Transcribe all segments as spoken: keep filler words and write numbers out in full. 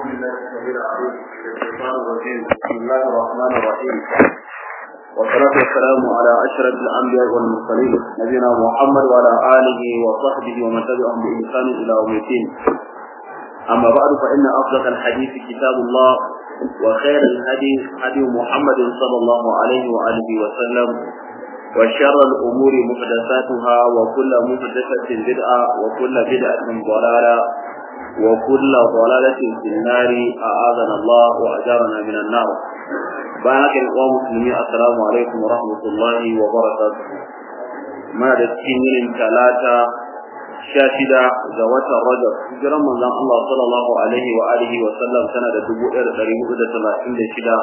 بالله السميع العليم من الشيطان الرجيم بسم الله الرحمن الرحيم والصلاة والسلام على أشرف الأنبياء والمرسلين نبينا محمد وعلى آله وصحبه ومن تبعهم بإحسان إلى يوم الدين أما بعد فإن أصدق الحديث كتاب الله وخير الهدي هدي محمد صلى الله عليه وآله وسلم وشر الأمور محدثاتها وكل محدثة بدعة وكل بدعة ضلالة وكل ضلالة في النار أعاذنا الله وأجارنا من النار. بارك الله مسلمين السلام عليكم ورحمة الله وبركاته. ما دكين ثلاثة شاشدة زوات الرجل جرم من الله صلى الله عليه وآله وسلم سنة دبوئر دريمه ثلاثين شدة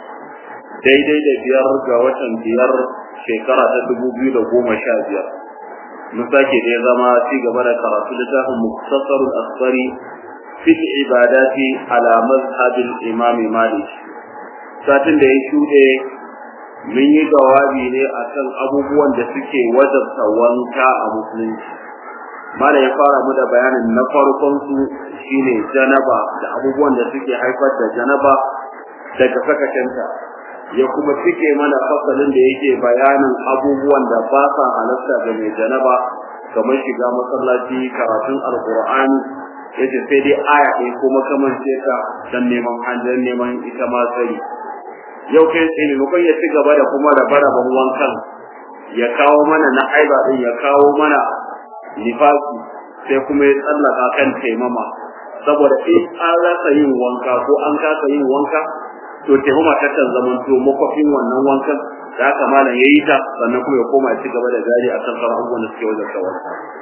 daidai da biyar ga watan biyar shekara ta dubu biyu da goma sha biyar mun sake da zama ci gaba da karatu littafin muktasarul asfari fi ibadati ala mazhabil imam malik satin da ya shuɗe mun yi jawabi ne akan abubuwan da suke wajabta wanka a musulunci mala ya fara mu da bayanin na farkon su shine janaba da abubuwan da suke haifar da janaba daga sakakenta ya kuma cike mana fasalin da yake bayanin abubuwan da ba sa halatta ga mai janaba kamar shiga masallaci karatun alqur'ani yace sai dai aya ɗaya kuma kamar ce ta dan neman hanjar neman ita ma sai yau kai sai ne mun ya ci gaba da kuma da baraban wankan ya kawo mana na aiba din ya kawo mana nifasi sai kuma ya tsallaka kan taimama saboda in an rasa yin wanka ko an kasa yin wanka to taimama ta kan zaman to makofin wannan wankan da aka malam yayi ta sannan kuma ya koma ci gaba da gari akan sauran abubuwan da suke wajen kawai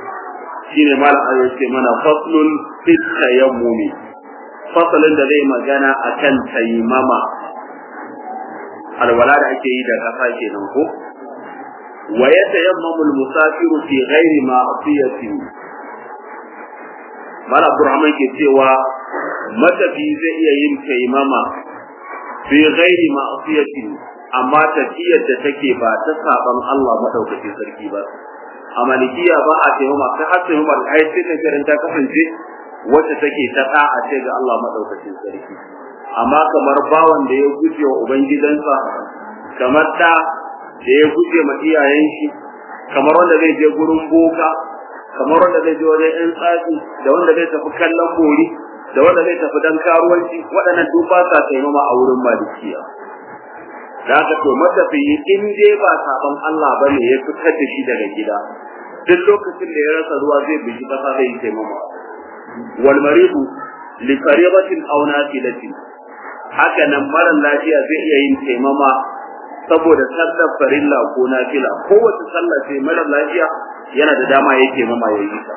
shine malam ayo ce mana faslun fi tayammumi fasalin da zai magana akan taimama alwala da ake yi da kasa kenan ko wa yatayammamu almusafiru fi ghairi ma'siyati malam Abdurrahman ke cewa matafi zai iya yin taimama fi ghairi ma'siyati amma tafiyar da take ba ta saban Allah madaukakin sarki ba a malikiya ba a taimama sai har taimama ai sai ta garin ta kasance wacce take ta da'a ce ga Allah madaukakin sarki amma kamar bawan da ya guje wa ubangidansa kamar da da ya guje ma iyayen shi kamar wanda zai je gurin boka kamar wanda zai je wajen yan tsafi da wanda zai tafi kallon bori da wanda zai tafi dan karuwanci waɗannan duk ba sa taimama a wurin malikiya da haka to matafiyi in dai ba saban Allah bane ya fitar da shi daga gida duk lokacin da ya rasa ruwa zai biji kasa zai taimama wal maridu li fariidatin aw nafilatin haka nan mara lafiya zai iya yin taimama saboda sallar farilla ko nafila kowace sallah sai mara lafiya yana da dama ya taimama yayi ta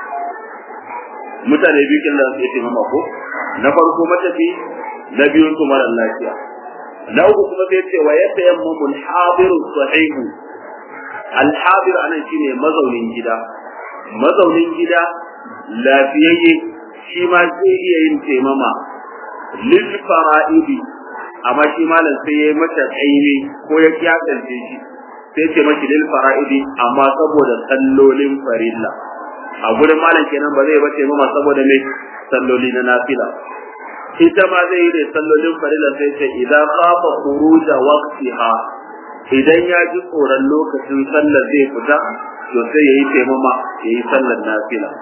mutane biyu kin da su yi mama ko na farko matafi na biyu su mara lafiya na uku kuma sai ce wa yadda yammu al-hadir sahih al-hadir anan shine mazaunin gida mazaunin gida lafiyayye shi ma sai iya yin taimama lil fara'idi amma shi malam sai yayi mata aini ko ya kiyakance shi sai ce maki lil fara'idi amma saboda sallolin farilla a gurin malam kenan ba zai bace mama saboda me salloli na nafila ita ma zai yi da sallolin farilla sai ce idan qafa khuruja waqtiha idan ya ji tsoron lokacin sallar zai fita to sai yayi taimama yayi sallar nafila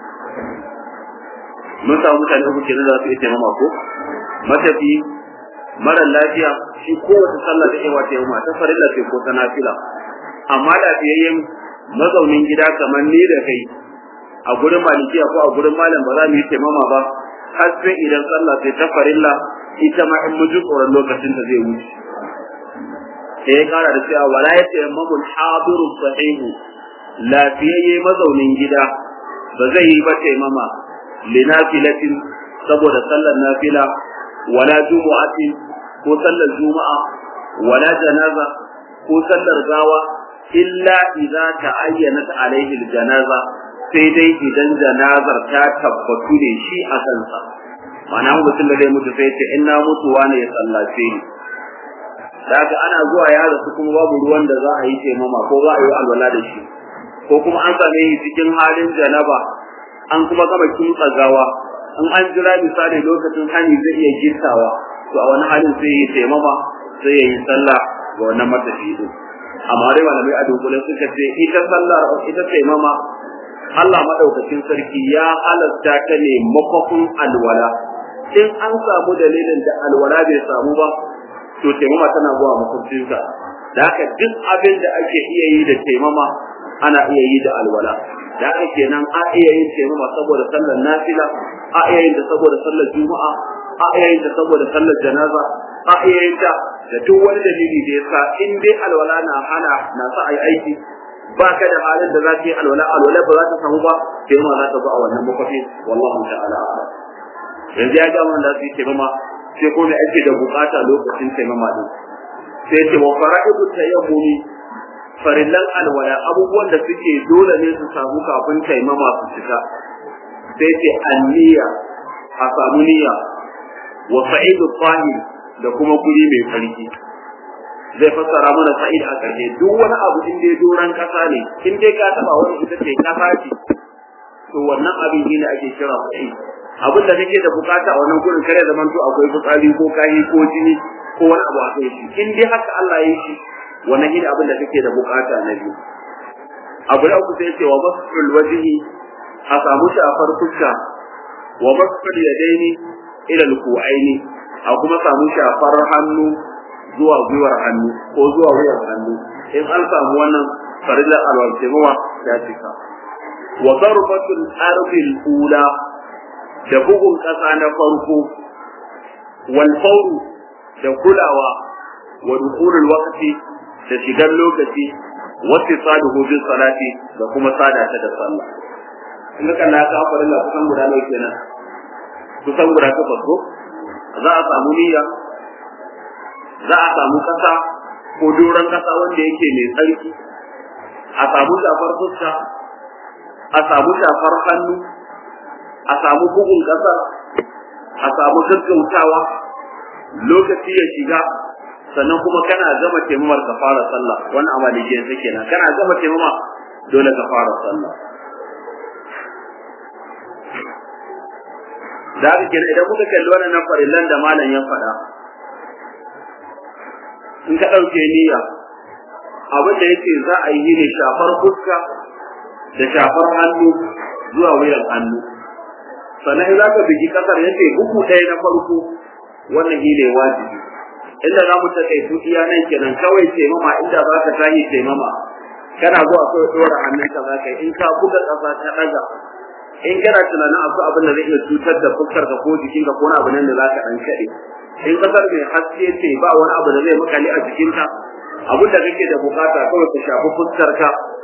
mun samu mutane uku kenan da su yi taimama ko matafi mara lafiya shi kowace sallar da yawa taimama ta farilla ce ko ta nafila amma lafiyayyen mazaunin gida kamar ni da kai a gurin malikiya ko a gurin malam ba za mu yi taimama ba har sai idan sallah sai ta farilla ita ma in muji tsoron lokacin da zai wuce sai ya kara da cewa wala ya tayammamu al-hadiru sahihu lafiyayye mazaunin gida ba zai yi ba taimama linafilatin saboda sallar nafila wala jumu'atin ko sallar juma'a wala janaza ko sallar gawa illa idza ta'ayyanat alaihi al-janaza sai dai idan janazar ta tabbatu ne shi a kansa ma'ana mutum da zai mutu sai ce in na mutuwa ne ya sallace ni daga ana zuwa ya rasu kuma babu ruwan da za a yi taimama ko za a yi alwala da shi ko kuma an same shi cikin halin janaba an kuma gama kimtsa gawa in an jira misali lokacin hani zai iya gittawa to a wani halin sai ya taimama sai ya yi sallah ga wannan matafiyi din amma dai malamai a dunkule suka ce ita sallah ita taimama Allah madaukakin sarki ya halatta ta ne makofin alwala in an samu dalilin da alwala bai samu ba to taimama tana zuwa makwabcinsa da haka duk abin da ake iya yi da taimama ana iya yi da alwala da haka kenan a iya yin taimama saboda sallar nafila a iya yin ta saboda sallar juma'a a iya yin ta saboda sallar janaza a iya yin ta da duk wani dalili da yasa in dai alwala na hana na sa ai aiki ba ka da halin da za ka yi alwala alwala ba za ta samu ba taimama za ta zo a wannan makwafi wallahu ta'ala yanzu ya ga wanda su yi taimama sai ko me ake da bukata lokacin taimama din sai ce wa fara'idu tayammumi farillan alwala abubuwan da suke dole ne su samu kafin taimama su cika sai ce anniya a samu niyya wa sa'idu tahir da kuma guri mai farki zai fassara mana sa'id a ƙarshe duk wani abu in dai doran kasa ne in dai ka taba wani ita ce kasa ce to wannan abin ne ake kira sa'id abin da kake da bukata a wannan gurin kare zaman to akwai fitsari ko kayi ko jini ko wani abu a kai shi in dai haka Allah ya yi shi wannan shine abin da kake da bukata na biyu abu da uku sai ce wa masful wajhi a samu shafar fuska wa masful yadaini ila alku'aini a kuma samu shafar hannu zuwa gwiwar hannu ko zuwa wuyar hannu in an samu wannan farilla alwaltimuwa ta cika wa darbatul ardil ula da bugun kasa na farko wal fawru da kulawa wa dukhulul waqti da shigar lokaci wa tisaluhu bis salati da kuma sada ta da sallah in ka kalla ka farilla kusan guda nawa kenan kusan guda ta farko za a samu niyya za a samu kasa ko doron kasa wanda yake mai tsarki a samu shafar fuska a samu shafar hannu a samu bugun kasa a samu gaggautawa lokaci ya shiga sannan kuma kana gama taimamar ka fara sallah wannan amali ke yake kenan kana gama taimama dole ka fara sallah da haka idan muka kalli wannan farillan da malam ya faɗa in ka ɗauke niyya abin da yake za a yi ne shafar fuska da shafar hannu zuwa wuyan hannu sannan in za ka bigi ƙasar yake uku ɗaya na farko wannan shi ne wajibi inda za mu ta kai tuɗiya nan kenan kawai taimama inda za ka tashi taimama kana zuwa kawai ɗora hannunka za ka yi in ka buga ƙasa ta ɗaga in kana tunanin akwai abin da zai iya cutar da fuskarka ko jikinka ko wani abu nan da za ka ɗan kaɗe in kasar mai haske ce ba wani abu da zai makale a jikinka abin da kake da bukata kawai ka shafi fuskarka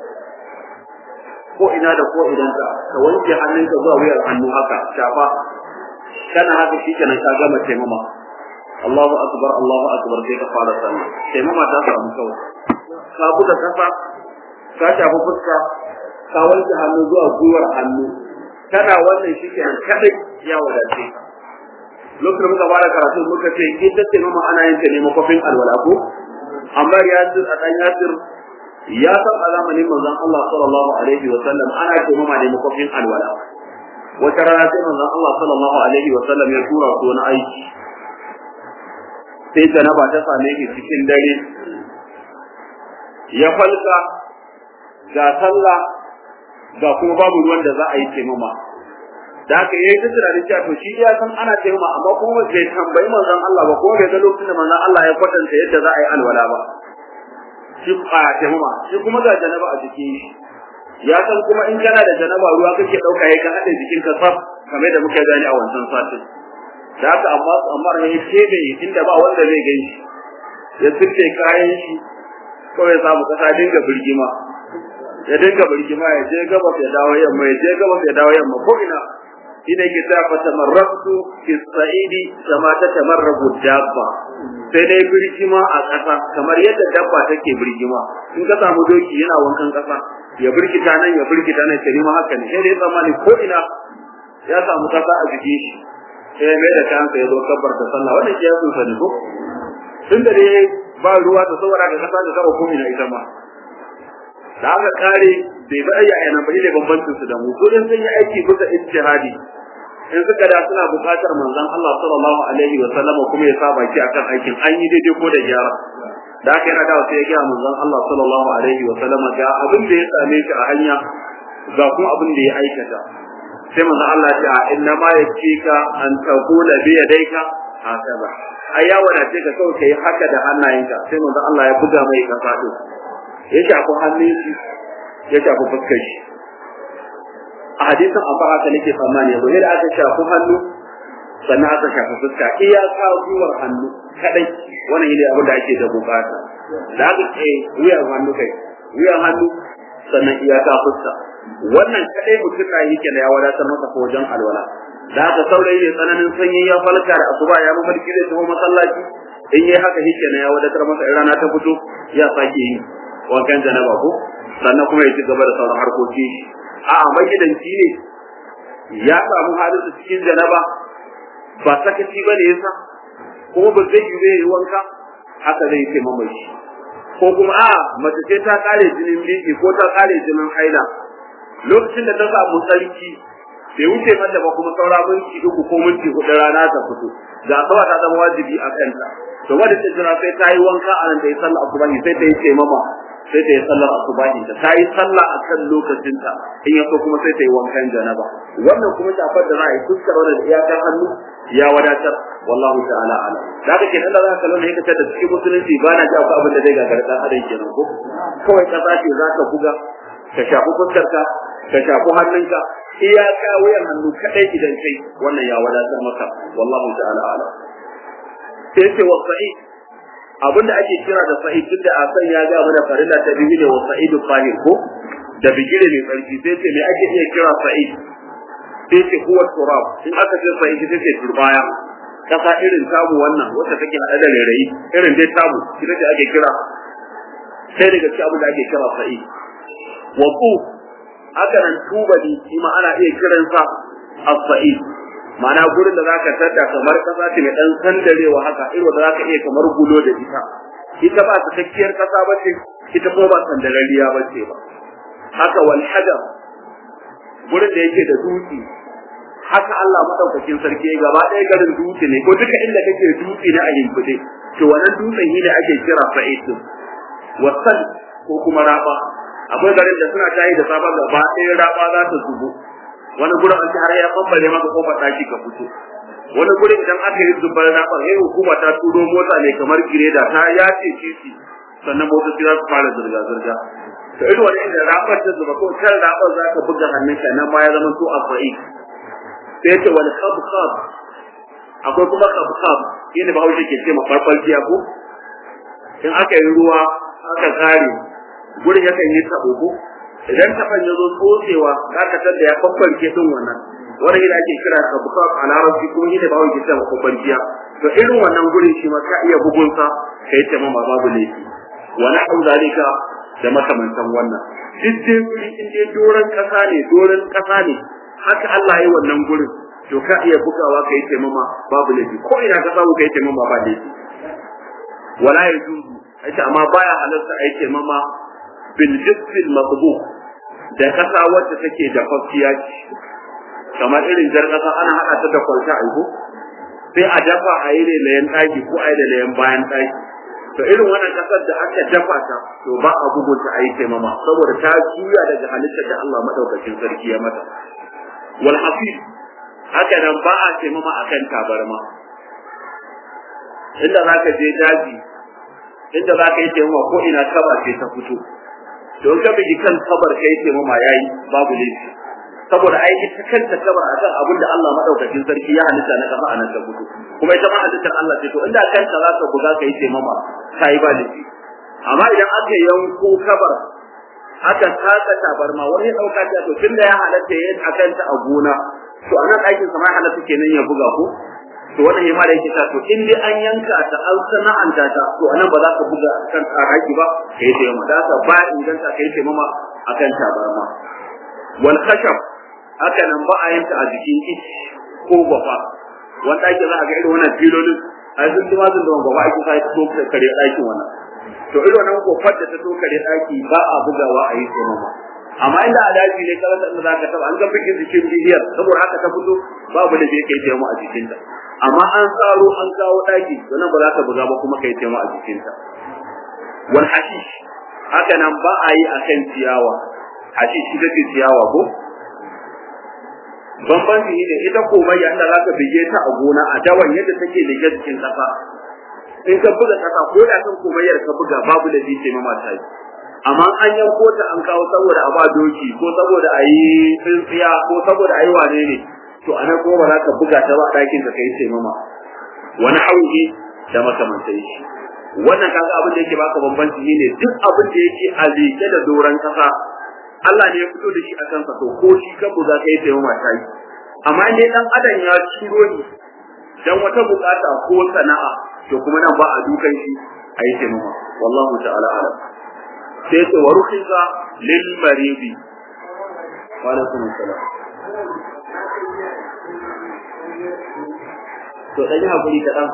ko ina da ko idan ka ka wanke hannunka zuwa wuyar hannu haka shafa kana haka shi kenan ka gama taimama Allahu akbar Allahu akbar sai ka fara sallah taimama ta samu kawai ka buga kasa ka shafi fuska ka wanke hannu zuwa gwiwar hannu kana wannan shi kenan kadai ya wadace ka lokacin muka fara karatu muka ce in ta ce mama ana yin ta ne makofin alwala ko amma yasir a dan yasir ya san a zamanin manzon Allah sallallahu alaihi wa sallam ana ce mama ne makofin alwala wata rana sai manzon Allah sallallahu alaihi wa sallam ya tura su wani aiki sai janaba ta same shi cikin dare ya falka ga sallah ga kuma babu ruwan da za a yi taimama da haka yayi ta tunanin cewa to shi ya san ana taimama amma kuma bai tambayi manzon Allah ba ko bai ga lokacin da manzon Allah ya kwatanta yadda za a yi alwala ba shi a taimama shi kuma ga janaba a jikin shi ya san kuma in kana da janaba ruwa kake dauka yayin ka hade jikin ka saf kamar da muka gani a wancan satin da haka amma amma ne kebe inda ba wanda zai gani ya tsike kayan shi kawai ya samu kasa dinga birgima ya dinga birgima ya je gaba ya dawo yamma ya je gaba ya dawo yamma ko ina ina ke ta fata marratu fi sa'idi kama ta tamarrabu dabba sai dai birgima a kasa kamar yadda dabba take birgima in ka samu doki yana wankan kasa ya birkita nan ya birkita nan sai ma haka ne sai dai zamani ko ina ya samu kasa a jikin shi sai mai da kansa ya zo kabbar da sallah wannan ya so sani ko tun da dai ba ruwa da saboda ka kasa da zaba ko ina ita ma da aka kare bai ba ya yana bai da bambancin su da mu ko dan sun yi aiki bisa ijtihadi in suka da suna buƙatar manzon Allah sallallahu alaihi wa sallama kuma ya sa baki akan aikin an yi daidai ko da gyara da haka yana dawo sai ya ga manzon Allah sallallahu alaihi wa sallama ga abin da ya same shi a hanya ga kuma abin da ya aikata sai manzon Allah ya ce inna ma yakika an taqula bi yadayka hakaza ai ya wadace ka kawai kai haka da hannayenka sai manzon Allah ya buga mai kasa din ya shafi hannun shi ya shafi fuskar shi a hadisin an fara haka nake tsammani yanzu yadda aka shafi hannu sannan aka shafi fuska iyaka gwiwar hannu kadai wannan ne abin da ake da bukata da aka ce wuyan hannu kai wuyan hannu sannan iyaka fuska wannan kadai mutum da yake da ya wadatar masa ko wajen alwala da aka saurayi ne tsananin sanyi ya falka da asuba ya mafarki da taho masallaci in yi haka yake ne ya wadatar masa in rana ta fito ya sake yi wankan janaba ko sannan kuma ya ci gaba da sauran harkoki a'a magidanci ne ya samu halin da cikin janaba ba sakaci bane yasa ko ba zai yi yi wanka haka zai ce mamaci ko kuma a mace ce ta kare jinin biki ko ta kare jinin haila lokacin da ta samu sarki bai wuce mata ba kuma saura minti uku ko minti hudu rana ta fito ga tsawa ta zama wajibi a kanta to wanda ta jira sai ta yi wanka a nan da ya sallar asubahi sai ta yi ce mama sai ta yi sallar asubahi ta ta yi sallah a kan lokacinta in ya so kuma sai ta yi wankan janaba wannan kuma shafar da za a yi fuskar wannan iyakar hannu ya wadatar wallahu ta'ala ala da haka kenan da za ka kallon yake da cikin musulunci ba na ji akwai abin da zai gagara dan adam kenan ko kawai ka sace za ka buga ka shafi fuskarka ka shafi hannunka iyaka wuyan hannu kadai idan kai wannan ya wadatar maka wallahu ta'ala ala sai ce wasa'i abinda ake kira da sa'id duk da asan ya ga mana farilla ta bibi da wasa'idu fahir ko da bigire mai tsarki sai ce me ake iya kira sa'id sai ce huwa turab in aka ce sa'id sai ce turbaya kasa irin tamu wannan wacce take hada da rairayi irin dai tamu ita ce ake kira sai daga cikin abin da ake kira sa'id wa ku haka nan tubali shi ma ana iya kiransa as-sa'id ma'ana gurin da zaka tada kamar kasa ce mai dan sandarewa haka irin da zaka iya kamar gulo da ita ita ba ta takkiyar kasa bace ita ko ba sandarariya bace ba haka wal hajar gurin da yake da dutse haka Allah madaukakin sarki gaba ɗaya garin dutse ne ko duka inda kake dutse ne a yimfude to wannan dutsen shi ne ake kira sa'id wasan ko kuma raba akwai garin da suna tayi da sabon gaba ɗaya raba za ta zubo wani gurin an ci har ya bambare maka kofar daki ka fito wani gurin idan aka yi zubar raba sai hukuma ta turo mota ne kamar gireda ta yace titi sannan motoci za su fara zirga zirga to irin wani inda rabar ta zuba ko kan rabar za ka buga hannunka nan ma ya zama to afai sai ce wani khabkhab akwai kuma khabkhab yana ba hausa ke ce ma farfalciya ko in aka yi ruwa aka kare gurin yakan yi tabo ko idan tafan ya zo tsotsewa zaka tada ya babbarke din wannan wanda yana ake kira khabkhab a larabci kuma yana ba hausa ke ce ma farfalciya to irin wannan gurin shi ma ka iya bugunsa kai ce ma babu laifi wala hau zalika da makamantan wannan duk dai guri in dai doran kasa ne doran kasa ne haka Allah yi wannan gurin to ka iya bugawa kai taimama babu laifi ko ina ka samu kai taimama ba laifi wala yajuzu aita amma baya halarta ai taimama bil jisfil matbu da kasa wacce take da fafiya kamar irin jar kasa ana hada ta da kwalta aiko sai a dafa a yi layan daki ko a yi layan bayan daki to irin wannan kasar da aka dafa ta to ba a bugunta a yi taimama saboda ta juya daga halittar da Allah madaukakin sarki ya mata wal hafiz haka nan ba a taimama akan tabarma inda zaka je daji inda zaka yi taimama ko ina kaba ce ta fito to ka bi kan kabar kai taimama yayi babu laifi saboda ai ita kanta kabar akan abin da Allah madaukakin sarki ya halitta na kafa anan ta fito kuma ita ma halittar Allah ce to inda kanta zaka buga kai taimama kai ba laifi amma idan aka yanko kabar aka taka tabarma wani dauka ta to tunda ya halatta yayin akan ta a gona to anan aikin sa mai halatta kenan ya buga ko to wannan yayi ma da yake ta to in dai an yanka ta an sana'anta ta to anan ba za ka buga kan tsaraki ba kai sai ma da ka ba inganta kai sai mama akan tabarma wal khashab haka nan ba a yanka a jikin ice ko gwafa wanda ake za a ga irin wannan filolin ai sun ji mazun da gwafa ake sai to kare aikin wannan to irin wannan gofar da ta to kare daki ba a bugawa a yi sai mama amma inda a daji ne kala da zaka taba an ga bikin jikin bihiyar saboda haka ta fito babu da bai kai taimako a jikinta amma an tsaro an kawo daki wannan ba za ka buga ba kuma kai taimako a jikinta wal hashish haka nan ba a yi akan ciyawa hashish ita ce ciyawa ko bambanci ne ita komai yanda za ka bige ta a gona a dawan yadda take da cikin kasa in ka buga kasa ko da kan komayar ka buga babu da zai taimama ta yi amma an yanko ta an kawo saboda a ba doki ko saboda a yi tsintsiya ko saboda a yi wane ne to a nan kuma ba za ka buga ta ba a ɗakin ka kai taimama wani hauki da makamantai shi wannan kaga abin da yake baka bambanci ne duk abin da yake a leke da doron kasa Allah ne ya fito da shi a kansa to ko shi kan buga kai taimama ta yi amma ne dan adam ya ciro ni dan wata bukata ko sana'a to kuma nan ba a dukan shi a yi taimama wallahu ta'ala alam sai ce wa rukhisa lil maridi wa alaikum assalam to dai hakuri kadan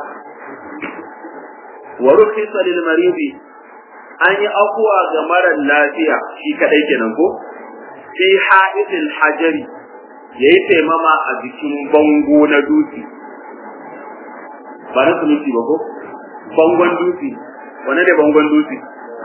wa rukhisa lil maridi an yi afwa ga marar lafiya shi kadai kenan ko fi ha'idil hajari yayi taimama a jikin bango na dutse ba na sunuti ba ko bangon dutse wane ne bangon dutse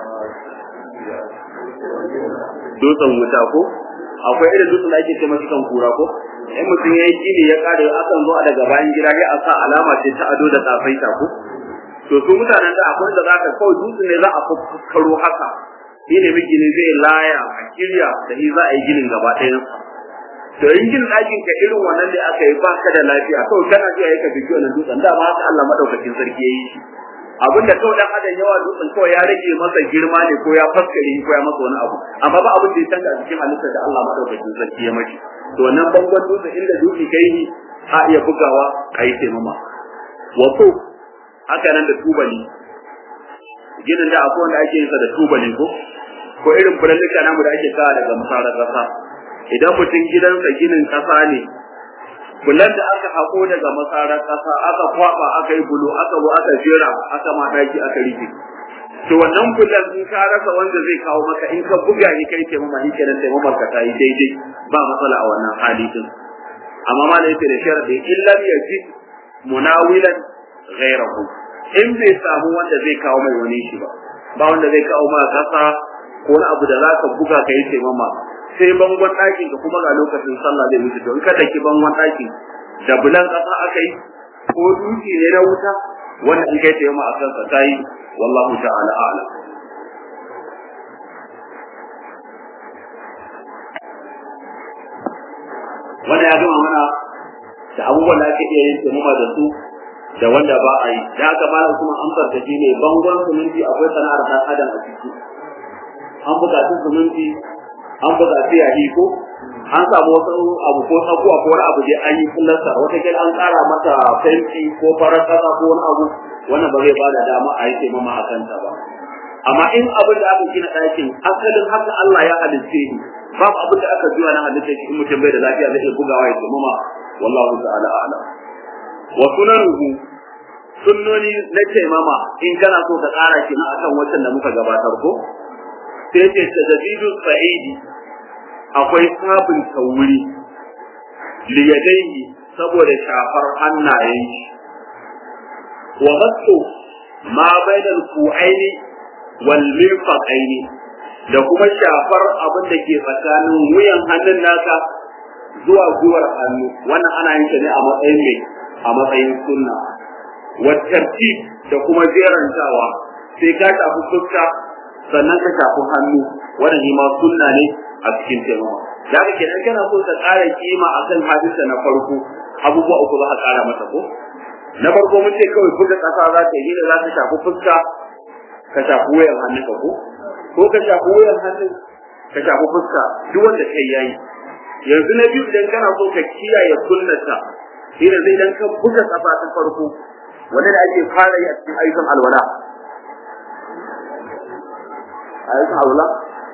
dutsen wuta ko akwai irin dutsen da ake ce masa kan kura ko in mutum yayi gini ya kare akan zo a daga bayan gida sai a sa alama ce ta ado da kafaita ko to su mutanen da akwai da zaka kawai dutsen ne za a fuskaro haka shine miki ne zai laya a kirya da shi za a yi ginin gaba ɗayan to in ginin ɗakin ka irin wannan da aka yi ba ka da lafiya kawai kana ji yayi ka bigi wannan dutsen da ma haka Allah madaukakin sarki yayi shi abinda kawai dan adam yawa dutsen kawai ya rage masa girma ne ko ya faskare ko ya masa wani abu amma ba abin da ya canza a cikin halittar da Allah madaukakin sarki ya mashi to wannan bangon dutsen inda dutse kai ni a iya bugawa kai taimama wato haka nan da tubali ginin da akwai wanda ake yin sa da tubali ko ko irin fulalluka namu da ake kawo daga masarar kasa idan mutum gidansa ginin kasa ne bulan da aka hako daga masarar kasa aka kwaba aka yi bulu aka zo aka jera aka ma daki aka rike to wannan bulan in ka rasa wanda zai kawo maka in ka buga ni kai ke mama ni kenan sai mamar ka ta yi daidai ba matsala a wannan hali din amma ma da yake da sharadi illam yajid munawilan ghayrahu in bai samu wanda zai kawo mai wani shi ba ba wanda zai kawo ma kasa ko wani abu da zaka buga kai ce mama sai bangon ɗakin ka kuma ga lokacin sallah zai wuce to in ka daki bangon ɗakin da bulan kasa aka yi ko duki ne na wuta wanda in kai tayi ma a kansa tayi wallahu ta'ala a'lam wanda ya gama mana da abubuwan da ake iya yin taimama da su da wanda ba a yi da aka ba kuma amsar da shi ne bangon suminti akwai sana'ar dan adam a ciki an buƙaci suminti an buƙaci yahi ko an samu wasu abu ko tsakuwa ko wani abu dai an yi kullarsa wata kila an ƙara mata fenti ko farar ƙasa ko wani abu wannan ba zai ba da dama a yi taimama a kanta ba amma in abin da aka gina ɗakin asalin haka Allah ya halitte ni babu abin da aka juya na halitta shi in mutum bai da lafiya zai iya bugawa ya taimama wallahu ta'ala a'lam wa sunanuhu sunnoni na taimama in kana so ka ƙara shi na akan wancan da muka gabatar ko sai ce tajdidu sa'idi akwai sabin tawuri liyadaihi saboda shafar hannayen shi wa ghassu ma bainal ku'aini wal mirfaqaini da kuma shafar abin da ke tsakanin wuyan hannun naka zuwa gwiwar hannu wannan ana yin shi ne a matsayin mai a matsayin sunna wa tartib da kuma jerantawa sai ka shafi fuska sannan ka shafi hannu wannan shi ma sunna ne a cikin taimama da haka kenan kana so ka ƙara kima akan hadisa na farko abubuwa uku za ka ƙara masa ko na farko mun ce kawai buga ƙasa za ta yi da za ta shafi fuska ka shafi wuyan hannun ka ko ko ka shafi wuyan hannun ka shafi fuska duk wanda kai yayi yanzu na biyu idan kana so ka kiyaye sunnata shi ne zai dan ka buga ƙasa ta farko wanda da ake fara yi a cikin ayyukan alwala ayyukan alwala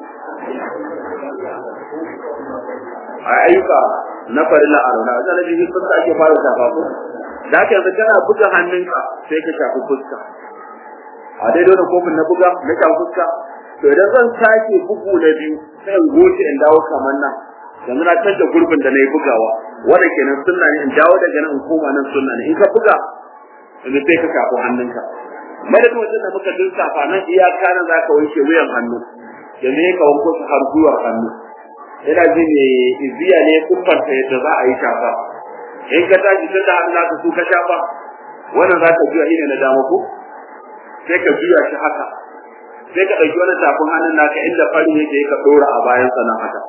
a ayyuka na farilla alwala wannan da shi fuska ake fara shafa ko da haka yanzu kana buga hannunka sai ka shafi fuska a daidai da kofin na buga na shafi fuska to idan zan sake bugu na biyu sai in goce in dawo kamar nan yanzu na canza gurbin da na yi bugawa wanda kenan sunna ne in dawo daga nan in koma nan sunna ne in ka buga yanzu sai ka shafi hannunka madadin wajen da muka dinsafa nan iyaka nan za ka wanke wuyan hannu yanzu ya ka wanko su har gwiwar hannu yana ji ne iziya ne kuffarta yadda za a yi shafa in ka tashi tun da hannu naka su ka shafa wannan za ka juya ne na dama ko sai ka juya shi haka sai ka ɗauki wani tafin hannun naka inda farin yake ka ɗora a bayan sa nan haka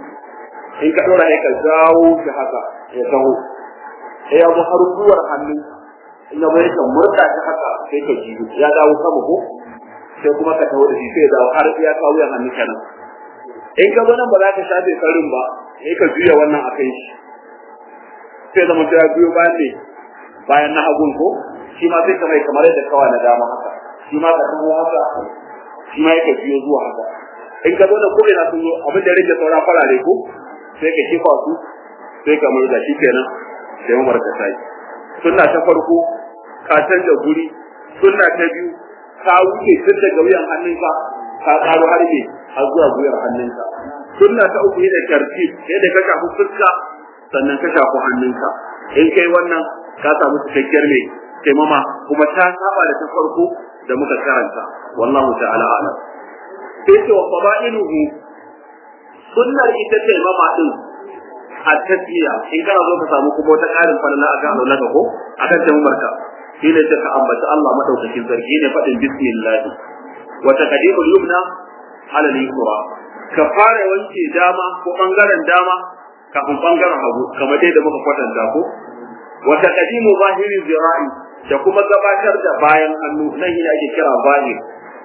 in ka ɗora ya ka jawo shi haka ya taho sai ya zo har gwiwar hannu in ya bai ka murta shi haka sai ka jiyo ya dawo sama ko sai kuma ka taho da shi sai ya dawo har ya kawo ya hannu kenan in ka zo nan ba za ka shafe farin ba sai ka juya wannan a kai shi sai zama ta biyo bayan ne bayan na hagun ko shi ma sai ka mai kamar yadda kawa na dama haka shi ma ka taho haka shi ma yake biyo zuwa haka in ka zo da kore na sun zo abin da rage saura farare ko sai ka kifa su sai ka murza shi kenan sai mu barka sai sunna ta farko ka canza guri sunna ta biyu ka wuce tun daga wuyan hannunka ka karo har ne har zuwa wuyan hannunka sunna ta uku ne tartib sai da ka shafi fuska sannan ka shafi hannunka in kai wannan ka samu cikakkiyar mai taimama kuma ta saba da ta farko da muka karanta wallahu ta'ala a'lam sai ce wa fada'iluhu sunnar ita taimama din a tasmiya in kana zo ka samu kuma wata karin falala akan Allah ka ko akan taimamarka shi ne ta ambata Allah madaukakin sarki ne fadin bismillah wa taqdimul yumna ala al-yusra ka fara wanke dama ko bangaren dama kafin bangaren hagu kamar dai da muka kwatanta ko wa taqdimu zahiri zira'i da kuma gabatar da bayan hannu nan yana ake kira zahir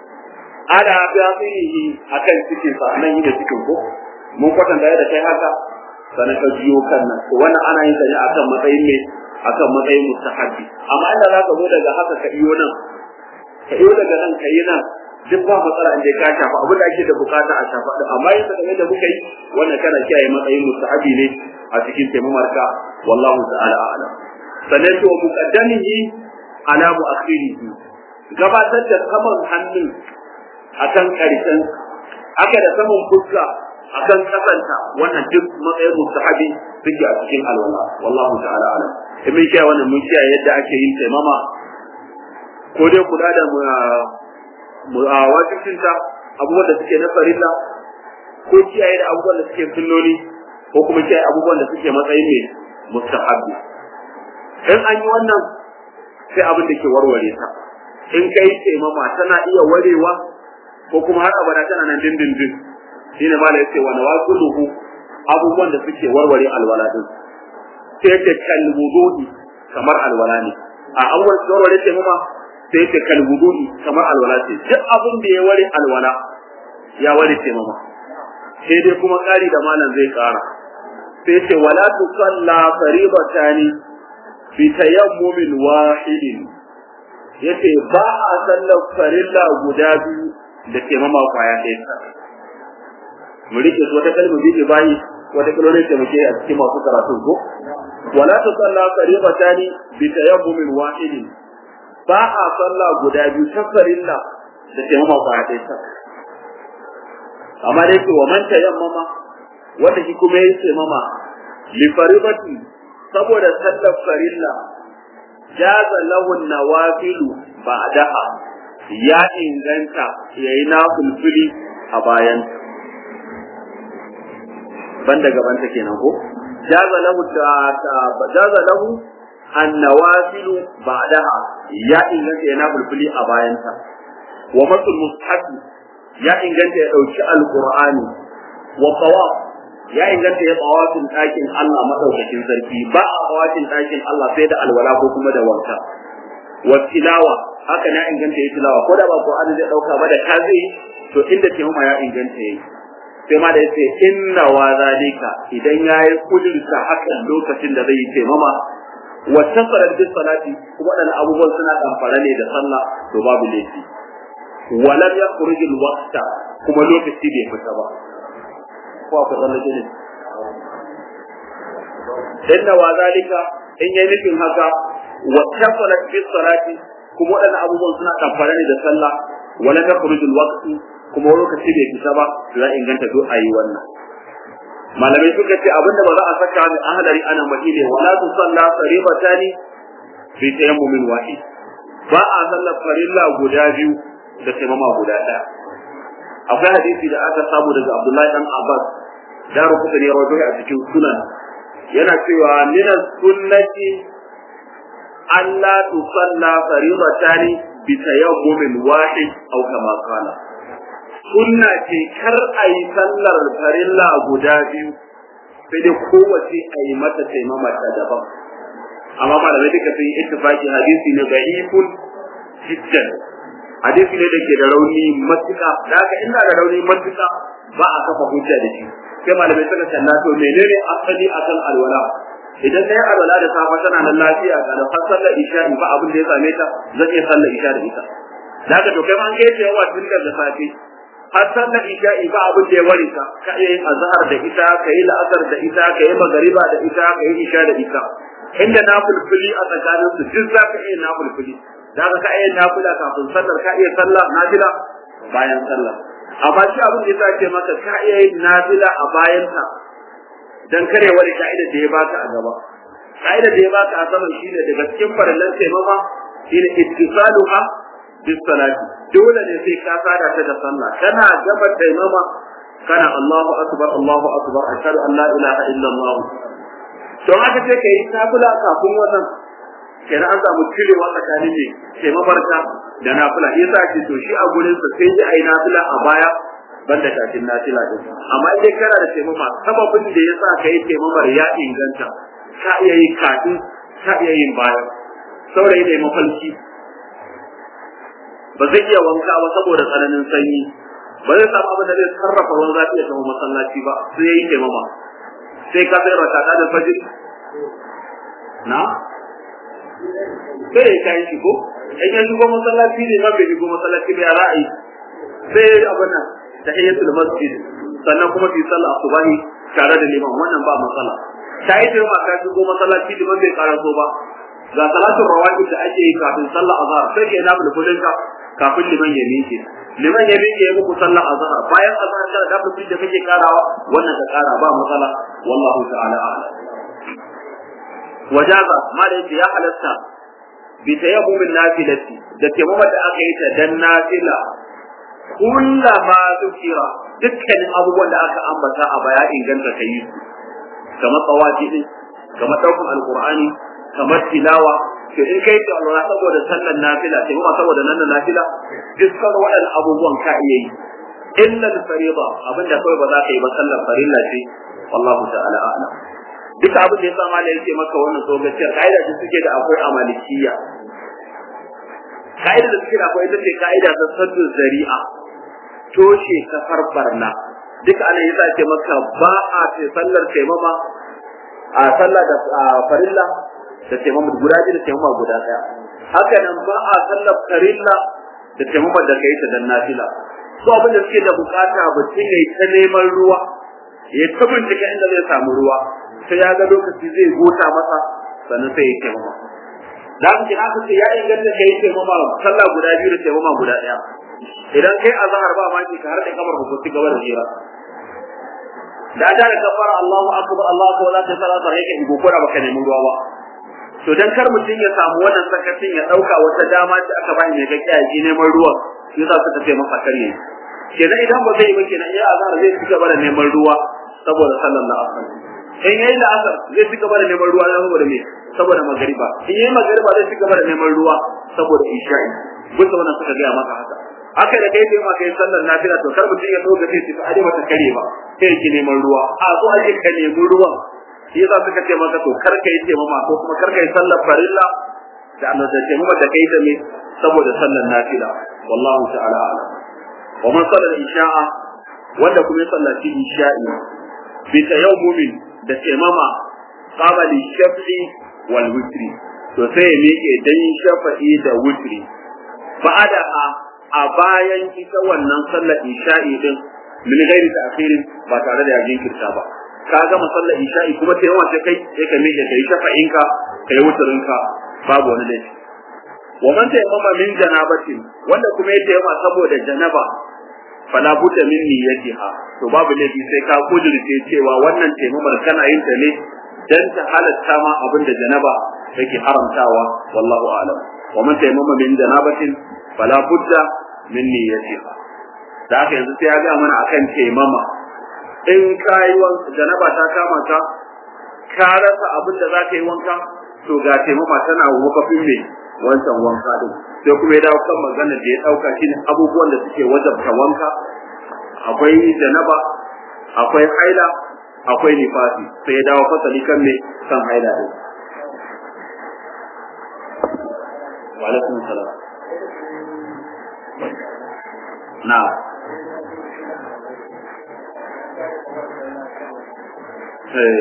ala bi'athihi akan cikin sa nan yake cikin ko mun kwatanta da kai haka sanan ka jiyo kan nan to wannan ana yin sa ne akan matsayin ne akan matsayin mustahabi amma inda za ka zo daga haka ka iyo nan ka iyo daga nan ka yi nan duk ba matsala inda ka shafa abin da ake da bukata a shafa din amma yin kamar da muka yi wannan kana kiyaye matsayin mustahabi ne a cikin taimamarka wallahu ta'ala a'lam sanan to muqaddamihi ala mu'akhirihi gabatar da saman hannun akan karshen aka da saman fuska akan kasanta wannan duk matsayin mustahabi suke a cikin alwala wallahu ta'ala a'lam in mun kiyaye wannan mun kiyaye yadda ake yin taimama ko dai kula da wajibcin ta abubuwan da suke na farilla ko kiyaye da abubuwan da suke sunnoni ko kuma kiyaye abubuwan da suke matsayin ne mustahabbi in an yi wannan sai abin da ke warware ta in kai taimama tana iya warewa ko kuma har abada tana nan dindindin shine malai yace wa nawaquluhu abubuwan da suke warware alwala din sai ta kalwudu'i kamar alwala ne a abubuwan da warware taimama sai ta kalwudu'i kamar alwala ce duk abin da ya ware alwala ya ware taimama sai dai kuma kari da malam zai kara sai ce wala tusalla faribatani bi tayammumin wahidin yace ba a sallar farilla guda biyu da taimama kwaya ɗaya mu rike su wata kalma biyu bayi wata kalma da muke a cikin masu karatu ko wala tusalla faribatani bi tayammumin wahidin ba a sallah guda biyu ta farilla da taimama kwaya ɗaya amma dai wa man tayammama wanda shi kuma yayi taimama li faribati saboda sallar farilla jaza lahu nawafilu ba'daha ya inganta yayi nafilfili a bayan banda gaban ta kenan ko jaza lahu ta jaza lahu an-nawafilu ba'daha ya inganta yayi nafilfili a bayan ta wa masul mushaf ya inganta ya dauki alqur'ani wa tawaf ya inganta ya tawafin ɗakin Allah madaukakin sarki ba a tawafin ɗakin Allah sai da alwala ko kuma da wanka wa tilawa haka na inganta ya tilawa ko da ba Qur'ani zai dauka ba da kazi to inda ke ya inganta yayi sai ma da yace inna wa zalika idan yayi kudurta haka lokacin da zai yi taimama wa tafarar bis salati kuma dan abubuwan suna damfara ne da sallah to babu laifi walam yakhruj al waqta kuma lokaci bai fita ba ko aka tsallake ne inna wa zalika in yayi nufin haka wa tafarat bis salati kuma wadannan abubuwan suna damfara ne da sallah wala yakhruj al waqti kuma lokaci bai fita ba za inganta do ayi wannan malamai suka ce abinda ba za a saka ni ahlari ana madina wala tu salla faribatani fi tayammumin wahid ba a sallar farilla guda biyu da taimama guda daya akwai hadisi da aka samu daga Abdullahi dan Abbas da rubuta ne rawaito a cikin sunan yana cewa min sunnati alla tusalla faridatani bi tayammumin wahid aw kama qala sunna ce kar ayi sallar farilla guda biyu sai dai kowace ayi mata taimama ta daban amma malamai duka sun yi ittifaqi hadisi ne da'ifun jiddan hadisi ne da ke da rauni matuƙa da haka ina da rauni matuƙa ba a kafa hujja da shi sai malamai suka kalla to menene asali akan alwala idan sai alwala da safa tana nan lafiya ga da sallar isha ba abin da ya same ta zan iya sallar isha da ita da haka to kai ma an kai ta yawa tun da safe har sallar isha ba abin da ya ware ka ka iya yin azhar da ita ka yi la'asar da ita ka yi magariba da ita ka yi isha da ita inda na fulfuli a tsakanin su duk za ka iya na fulfuli da ka ka iya nafila kafin sallar ka iya sallah nafila bayan sallah amma shi abin da yasa ce maka ka iya yin nafila a bayan ta dan kare wani ka'ida da ya baka a gaba ka'ida da ya baka a saman shine daga cikin farallan taimama shine ittisaluha bis salati dole ne sai ka sada ta da sallah kana gaba taimama kana Allahu akbar Allahu akbar ashhadu an la ilaha illallah don haka sai kai nafila kafin wannan kenan an samu cirewa tsakanin ne sai mabarka da nafila yasa ce to shi a gurin sa sai ji ai nafila a baya banda kafin nafila din amma idan kana da taimama sababin da yasa kai taimamar ya inganta ka iya yi kafin ka iya yin baya saurayi da mafalki ba zai iya wanka ba saboda tsananin sanyi ba zai samu abin da zai sarrafa ruwan zafi ya tafi masallaci ba sai ya yi taimama sai ka sai rakata da fajr na sai ya kai shi ko in ya shigo masallaci ne ma bai shigo masallaci ba ya ra'ayi sai abin nan tahiyatul masjid sannan kuma fi sallah subahi tare da liman wannan ba matsala sai dai ma ka shigo masallaci da bai karaso ba ga salatul rawatib da ake yi kafin sallah azhar sai ke na bulbulin ka kafin liman ya miƙe liman ya miƙe ya muku sallah azhar bayan azhar kada da bulbul da kake karawa wannan ka kara ba matsala wallahu ta'ala a'lam wajaza malai ya halatta bi tayammum nafilati da tayammum da aka yi ta dan nafila kullama zukira dukkanin abubuwan da aka ambata a baya inganta kai su kamar tsawaji din kamar daukan alqur'ani kamar tilawa to in kai ta Allah saboda sallar nafila sai kuma saboda nan nafila dukkan waɗannan abubuwan ka iya yi illa al-fariida abinda kai ba za ka yi ba sallar farilla ce wallahu ta'ala a'lam duka abin da ya sama da yake maka wannan tsogaciyar ka'ida da suke da akwai amalikiya ka'ida da suke da akwai ita ce ka'ida ta saddu zari'a toshe kafar barna duka ana yasa ce maka ba a ce sallar taimama a sallar da farilla da taimama guda biyu da taimama guda daya haka nan ba a sallar farilla da taimama da kai ta dan nafila so abin da suke da bukata mutum ne ta neman ruwa ya ta bincika inda zai samu ruwa sai ya ga lokaci zai gota masa sannan sai ya ce mama da mu kina ka ce ya inganta kai ce mama sallah guda biyu da ce mama guda daya idan kai azhar ba ma ki ka har da kamar ku ci gaba da jira da da kafara Allahu akbar Allahu akbar la salata yake ibo ko da baka nemi ruwa ba to dan kar mutun ya samu wannan sakacin ya dauka wata dama ce aka bani ne ga kiyaye neman ruwa shi za su tafi masa kare kenan idan ba zai ba kenan ya azhar zai ci gaba da neman ruwa saboda sallallahu alaihi wasallam in yayi da asar zai ci gaba da neman ruwa saboda me saboda magriba in yayi magriba zai ci gaba da neman ruwa saboda isha'i bisa wannan suka ga maka haka haka da kai sai ma kai sallar nafila to kar mutun ya doga sai ta aje mata kare ba sai ki neman ruwa a zo aje ka neman ruwan shi yasa suka ce maka to kar kai ce mama ko kuma kar kai sallar farilla da Allah da ce mama da kai da me saboda sallar nafila wallahu ta'ala a'lam wa man sallal isha'a wanda kuma ya sallaci isha'i bi tayammum da taimama qabali shafi wal witri to sai ya miƙe dan shafa'i da witri ba'ada a bayan ita wannan sallar isha'i din min gairi ta'khirin ba tare da yajin kirta ba ka gama sallar isha'i kuma sai yawan sai kai sai ka miƙe kai shafa'inka kai witrinka babu wani laifi wa man tayammama min janabatin wanda kuma ya tayammama saboda janaba fala budda min niyyatiha to babu laifi sai ka kudurce cewa wannan taimamar kana yin ta ne dan ta halatta ma abin da janaba take haramtawa wallahu a'lam wa man taimama min janabatin fala budda min niyyatiha da haka yanzu sai ya ga mana akan taimama in kai wanka janaba ta kama ka ka rasa abin da za ka yi wanka to ga taimama tana wakafin ne wancan wanka din sai kuma ya dawo kan magana da ya dauka shine abubuwan da suke wajabta wanka akwai janaba akwai haila akwai nifasi sai ya dawo fasali kan me kan haila din wa alaikum salam na eh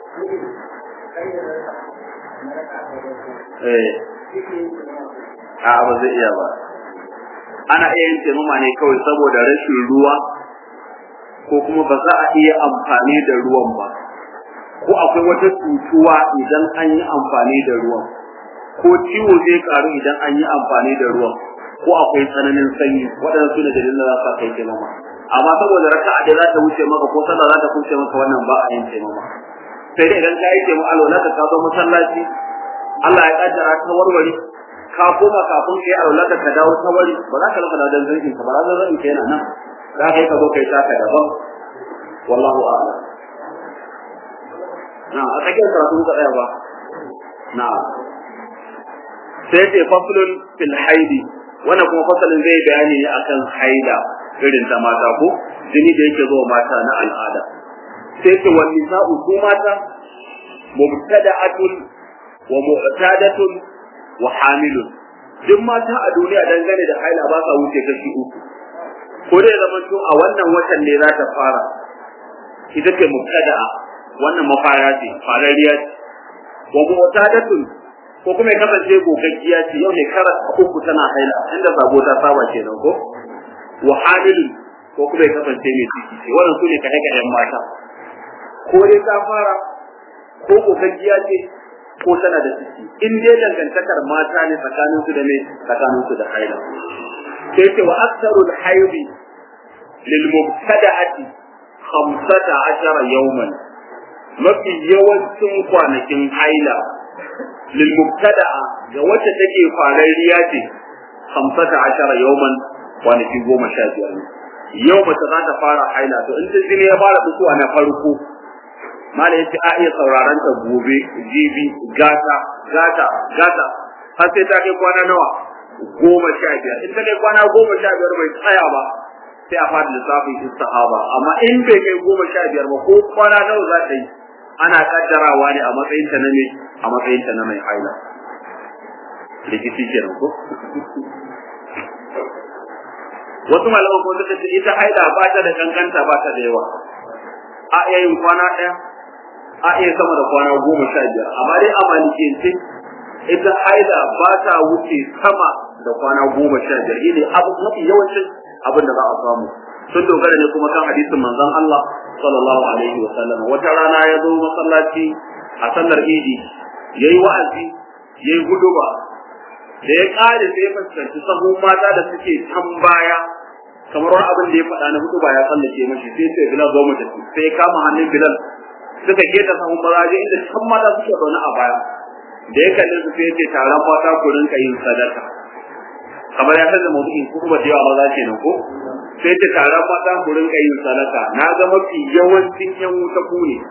eh a ba zai iya ba ana iya yin taimama ne kawai saboda rashin ruwa ko kuma ba za a iya amfani da ruwan ba ko akwai wata cutuwa idan an yi amfani da ruwan ko ciwo zai karu idan an yi amfani da ruwan ko akwai tsananin sanyi waɗannan su ne dalilin da za su kai taimama amma saboda raka'a da za ta wuce maka ko sallah za ta wuce maka wannan ba a yin taimama sai dai idan ka yi taimama alwala ka zo masallaci Allah ya kaddara ta warware ka koma kafin kai alwala ka dawo ta wari ba za ka rasa ladan zarkin ka ba ladan zarkin ka yana nan za ka yi ka zo kai taka daban wallahu a'lam na a cikin karatu ka tsaya ba na sai ce faslun fil haidi wannan kuma fasalin zai bayani ne akan haida irin ta mata ko jini da yake zuwa mata na al'ada sai ce wal nisa'u su mata mubtada'atun wa mu'tadatun wa hamilun duk mata a duniya dangane da haila ba sa wuce kashi uku ko dai zaman to a wannan watan ne za ta fara ita ce mubtada'a wannan mafara ce farariya ce wa mu'tadatun ko kuma ya kasance gogaggiya ce yau ne kara uku tana haila inda sabo ta saba kenan ko wa hamilun ko kuma ya kasance mai ciki ce wannan su ne kaɗe-kaɗen mata ko dai ta fara ko gogaggiya ce ko tana da ciki in dai dangantakar mata ne tsakanin su da me tsakanin su da haila sai ce wa aktharul haidi lil mubtada'ati khamsata ashara yawman mafi yawancin kwanakin haila lil mubtada'a ga wacce take farariya ce khamsata ashara yawman kwanaki goma sha biyar yau mace za ta fara haila to in ta jini ya fara fitowa na farko mala yace a iya sauraron ta gobe jibi gata gata gata har sai ta kai kwana nawa goma sha biyar in ta kai kwana goma sha biyar bai tsaya ba sai a fara lissafin istihaba amma in bai kai goma sha biyar ba ko kwana nawa za ta yi ana kaddarawa ne a matsayin ta na me a matsayin ta na mai haila rikici kenan ko wasu malaman ko suka ce ita haila ba ta da kankanta ba ta da yawa a iya yin kwana ɗaya a iya sama da kwana goma sha biyar amma dai a malikiyance ita haila ba ta wuce sama da kwana goma sha biyar ne abu mafi yawancin abin da za a samu sun dogara ne kuma kan hadisin manzon Allah sallallahu alaihi wa sallam wata rana ya zo masallaci a sallar idi yayi wa'azi yayi huduba da ya kare sai ya fuskanci sahun mata da suke can baya kamar wani abin da ya faɗa na huduba ya tsallake mashi sai sai Bilal zo mu tafi sai ya kama hannun Bilal suka keta sahun mazaje inda can mata suke zaune a baya da ya kalle su sai ya ce taron mata ku rinka yin sadaka kamar ya tada maudu'in ku ba da yawa maza kenan ko sai ta taron mata ku rinka yin sadaka na ga mafi yawancin yan wuta ku ne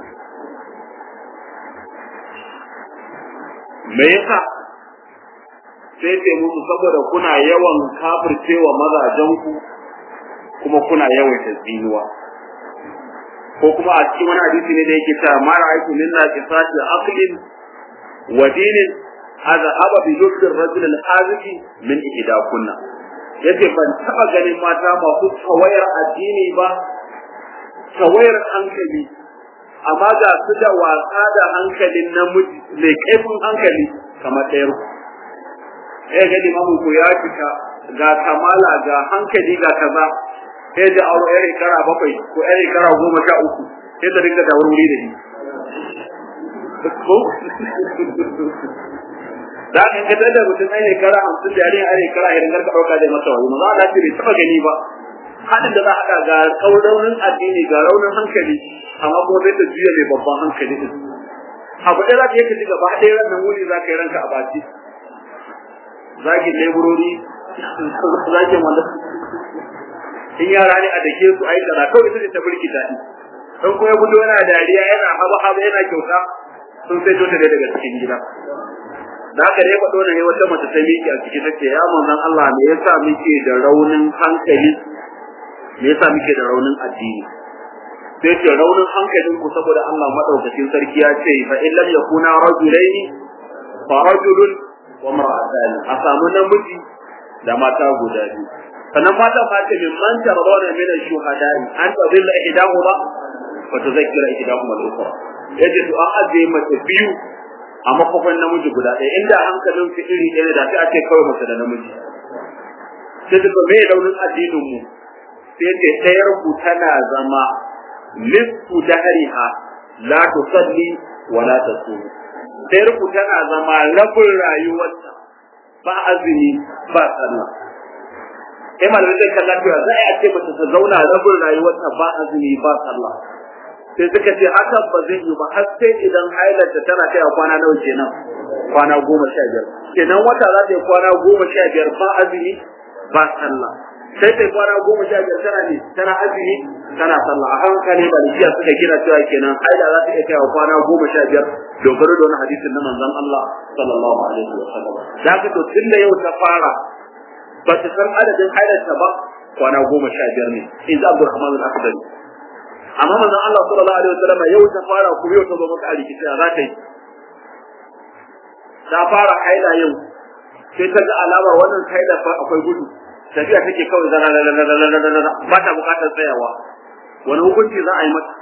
me yasa sai ce musu saboda kuna yawan kafircewa mazajen ku kuma kuna yawaita zinuwa ko kuma a cikin wani hadisi ne da yake cewa ma ra'aytu min naqisati aqlin wa dinin hadha aba bi dhikr ar-rajul al-haziki min ihdakunna yace ban taba ganin mata masu tawayar addini ba tawayar hankali amma ga su da wasa da hankalin namiji mai kaifin hankali kamar ɗayar ku eh ga limamu ko ya fita ga kamala ga hankali ga kaza sai da aure yare kara bakwai ko yare kara goma sha uku sai da dinga da wuri da ni ko da kan ga da mutum ai kara hamsin da yare ai kara irin garka dauka da masa wani maza Allah ce bai taba gani ba hadin da za a ga raunin addini ga raunin hankali amma kuma zai ta juya mai babban hankali din abu da za ka yi ka ji gaba ɗaya ranar wuni za ka yi ranka a baki zagin leburori zagin wanda in yara ne a dake su ai kaza kawai ita ce ta burki daɗi don kuma ya gudu yana dariya yana haba haba yana kyauta sun sai tota daga cikin gida da haka dai faɗo ne wata mace ta miƙe a ciki take ya manzon Allah me yasa muke da raunin hankali me yasa muke da raunin addini sai ce raunin hankalin ku saboda Allah madaukakin sarki ya ce fa in lam yakuna rajulaini fa rajulun wa mar'atan a samu namiji da mata guda biyu sannan mata fa ce min man tarawna min ash-shuhada'i an tadilla ihdahuma fa tudhakkira ihdahuma al-ukhra yace to an aje mace biyu a makofin namiji guda ɗaya inda hankalin su iri ɗaya da sai a ce kawai mace da namiji sai ta me launin addinin mu sai ce ɗayar ku tana zama nisfu dahriha la tusalli wa la tasum ɗayar ku tana zama rabin rayuwarta ba azumi ba sallah eh malamin zai kalla cewa za a ce mace ta zauna rabin rayuwarta ba azumi ba sallah sai suka ce hakan ba zai yi ba har sai idan hailarta tana kai a kwana nawa kenan kwana goma sha biyar kenan wata za ta yi kwana goma sha biyar ba azumi ba sallah sai ta yi kwana goma sha biyar tana ne tana azumi tana sallah a hankali ba da jiya suka kira cewa kenan haila za ta iya kai a kwana goma sha biyar dogaro da wani hadisin na manzon Allah sallallahu alaihi wa sallam da haka to tun da yau ta fara ba ta san adadin hailarta ba kwana goma sha biyar ne in za Abdurrahman al-Akhdari amma manzon Allah sallallahu alaihi wasallam yau ta fara ku yau ta zo maka aliki sai za ta yi ta fara haila yau sai ta ga alamar wannan haila fa akwai gudu tafiya take kawai zara ba ta bukatar tsayawa wani hukunci za a yi mata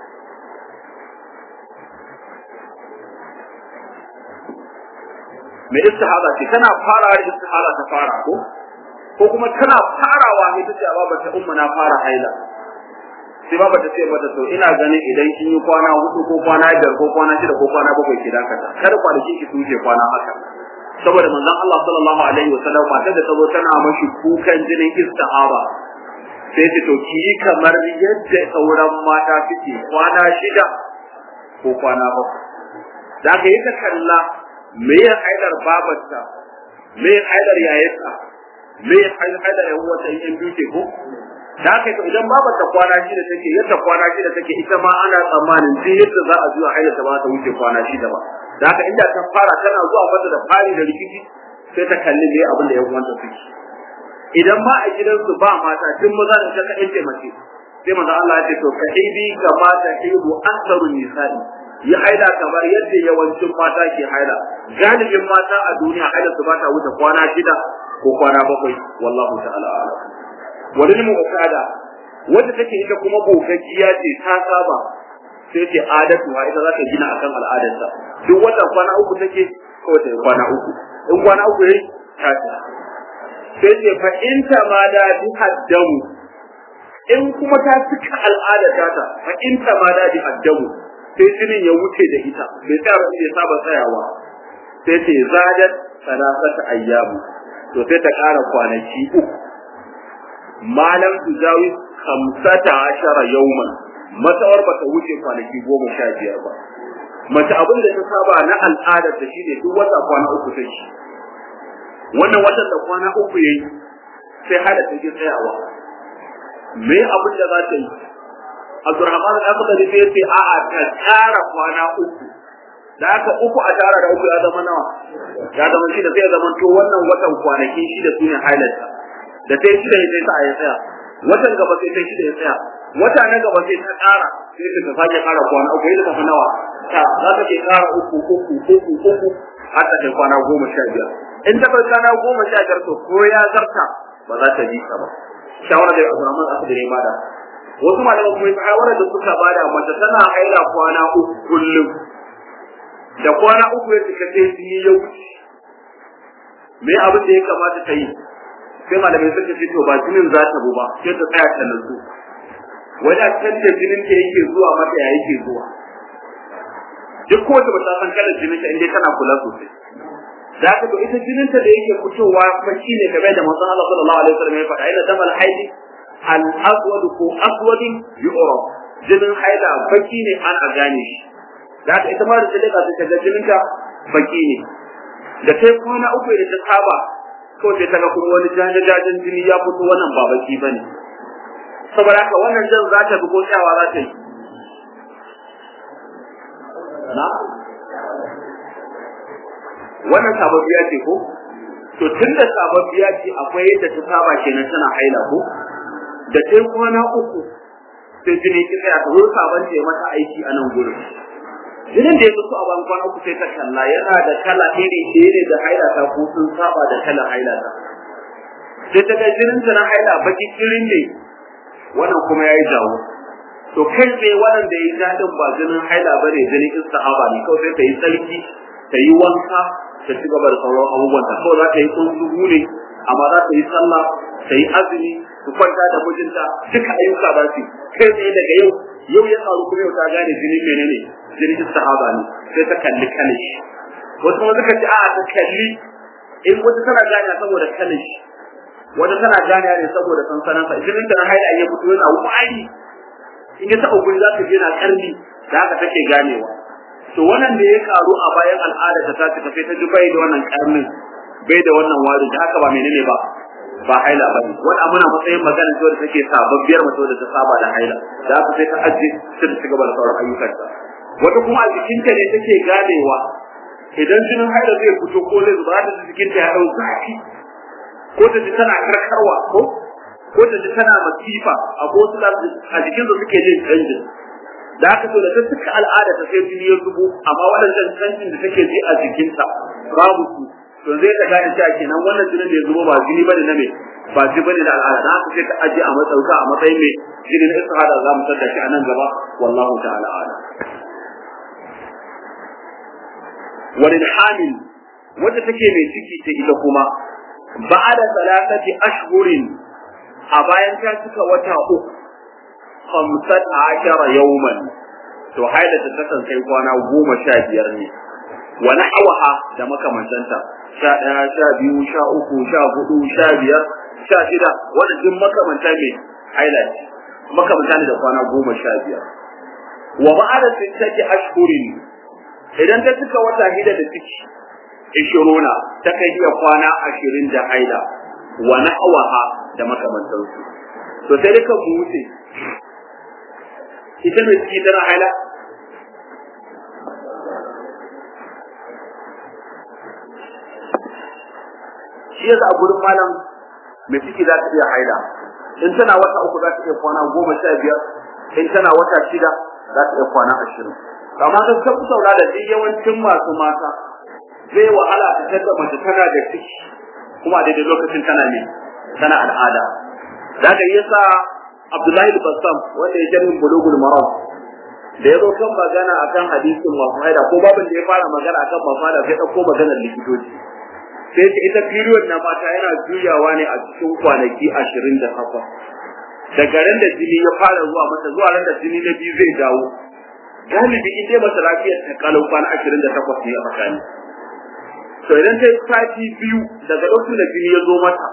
mai istihada ce tana fara da istihada ta fara ko ko kuma tana farawa ne ta ce ba ta umma na fara haila sai ba ta ce mata to ina ganin idan kin yi kwana hudu ko kwana biyar ko kwana shida ko kwana bakwai ki dakata kar kwanaki ki tuje kwana haka saboda manzon Allah sallallahu alaihi wasallam matar da tazo tana mashi kukan jinin istihaba sai ta to ki kamar yadda sauran mata suke kwana shida ko kwana bakwai da ka yi ta kalla me ya haidar babarta me ya haidar yayarta me ya haidar yan wata yan duke ko da haka idan babar ta kwana shi da take yadda kwana shi da take ita ma ana tsammanin sai yadda za a zuwa haila ta ba ta wuce kwana shi da ba da haka inda ta fara tana zuwa mata da fari da rikici sai ta kalli me abin da yan uwanta suke idan ma a gidansu ba mata tun maza da ta kaɗai ce mace sai manzo Allah ya ce to ka ibi kama ta ibu aktharun nisa'i yi haila kamar yadda yawancin mata ke haila galibin mata a duniya haila su ba ta wuce kwana shida ko kwana bakwai wallahu ta'ala a'lam walil mu'tada wanda take ita kuma bokajiya ce ta saba sai ce adatu ha ita za ta gina akan al'adarta duk wata kwana uku take ko ta kwana uku in kwana uku yayi ta ta sai ce fa in ta ma da bi haddamu in kuma ta cika al'adarta ta fa in ta ma da bi haddamu sai jinin ya wuce da ita bai tsaya ba bai saba tsayawa sai ce zadat salasata ayyamu to sai ta ƙara kwanaki uku malam tujawi khamsata ashara yawman matsawar bata wuce kwanaki goma sha biyar ba mace abin da ta saba na al'adar ta shine duk wata kwana uku take wannan watan da kwana uku yayi sai hada ta ji tsayawa me abin da za ta yi Abdurrahman al-Akhdari sai ce a'a ta tsara kwana uku da aka uku a tara da uku ya zama nawa ya zama shi da sai ya zama to wannan watan kwanaki shi da sunan halatta da sai shi da sai ta ya tsaya watan gaba sai sai shi da ya tsaya wata na gaba sai ta ƙara sai ta sake ƙara kwana uku yadda ta nawa ta za ta ke ƙara uku uku uku uku har ta kai kwana goma sha biyar in ta kai kwana goma sha biyar to ko ya zarta ba za ta ji ta ba shawara da Abdurrahman al-Akhdari ba da wasu malaman kuma shawara da suka bada mace tana haila kwana uku kullum da kwana uku ya cika sai sun yi yau me abin da ya kamata ta yi sai malamai suka ce to ba jinin za ta bu ba sai ta tsaya ta nutsu wanda tantance jinin ta yake zuwa mata ya yake zuwa duk ko ta bata san kalar jinin ta inda tana kula sosai da haka to ita jinin ta da yake fitowa fashi ne kamar da manzon Allah sallallahu alaihi wasallam ya faɗa ina damal haidi al-aswad ko aswadin yu'raf jinin haila baki ne ana gane shi da haka ita ma da ta leka ta ga jinin ta baki ne da sai kwana uku da ta saba ko sai ta ga kuma wani jajajajen jini ya fito wannan ba baki bane saboda haka wannan jan za ta bugo tsawa za ta yi na wannan sababbiya ce ko to tunda sababbiya ce akwai yadda ta saba kenan tana haila ko da sai kwana uku sai jini ki tsaya ta zo saban ce mata aiki a nan gurin jinin da ya fito a ban kwana uku sai ta kalla yana da kala iri iri da haila ta ko sun saba da kala haila ta sai ta ga jinin ta na haila baki kirin ne wannan kuma yayi jawo to kai sai wannan da yayi dadin ba jinin haila bane jinin istihaba ne kawai sai ta yi sarki ta yi wanka ta ci gaba da sauran abubuwan ta kawai za ta yi kunzugu ne amma za ta yi sallah ta yi azumi su kwanta da mijinta duka ayyuka za su kai tsaye daga yau yau ya faru kuma yau ta gane jinin menene jinin istihaba ne sai ta kalli kalish wasu kuma suka ce a'a ta kalli in wata tana gane saboda kalish wata tana gane ne saboda sansanan sa jinin ta na haila ya fito yana wari in ya taɓa guri za ta je na karni da haka take ganewa to wannan da ya karu a bayan al'ada ta tace ta sai ta ji bai da wannan karnin bai da wannan wari da haka ba menene ba ba haila ba ne wanda muna matsayin magana cewa da take sababbiyar mace da ta saba da haila da haka sai ta aje sai ta gaba da sauran ayyukanta wata kuma a jikinta ne take ganewa idan jinin haila zai fito ko zai zuba da jikinta ya dau zafi ko ta ji tana karkarwa ko ko ta ji tana masifa a wasu a jikin da suke jin canjin da haka to da ta suka al'ada ta sai jini ya zubo amma wadannan canjin da take ji a jikinta babu su to zai ta gane cewa kenan wannan jinin da ya zubo ba jini bane na me ba jini bane da al'ada da haka sai ta aje a matsauka a matsayin me jinin istihada za mu tada shi a nan gaba wallahu ta'ala ala walil hamil wanda take mai ciki ta ita kuma ba'da salatati ashhurin a bayan ta cika wata uku khamsat ashara yawman to haila ta kasance kwana goma sha biyar ne wa nahwaha da makamantanta sha ɗaya sha biyu sha uku sha hudu sha biyar sha shida wannan duk makamanta ne haila ce makamanta ne da kwana goma sha biyar wa ba'da sittati ashhurin idan ta cika wata hida da ciki ishiruna ta kai iya kwana ashirin da haila wa nahwaha da makamantansu to sai dai ka buce ita ne ciki tana haila shi yasa a gurin malam mai ciki za ta iya haila in tana wata uku za ta iya kwana goma sha biyar in tana wata shida za ta iya kwana ashirin amma ka kafa saura da duk yawancin masu mata zai wahala ta tada mace tana da ciki kuma daidai lokacin tana ne tana al'ada daga yasa Abdullahi al-Bassam wanda ya jami bulugul maram da yazo kan magana akan hadisin masu haida ko babin da ya fara magana akan masu haida sai dauko maganar likitoci sai ce ita period na mata yana juyawa ne a cikin kwanaki ashirin da takwas daga ran da jini ya fara zuwa mata zuwa ran da jini na biyu zai dawo galibi in dai mata lafiyar ta kalau kwana ashirin da takwas ne a tsakani to idan ta yi sati biyu daga lokacin da jini ya zo mata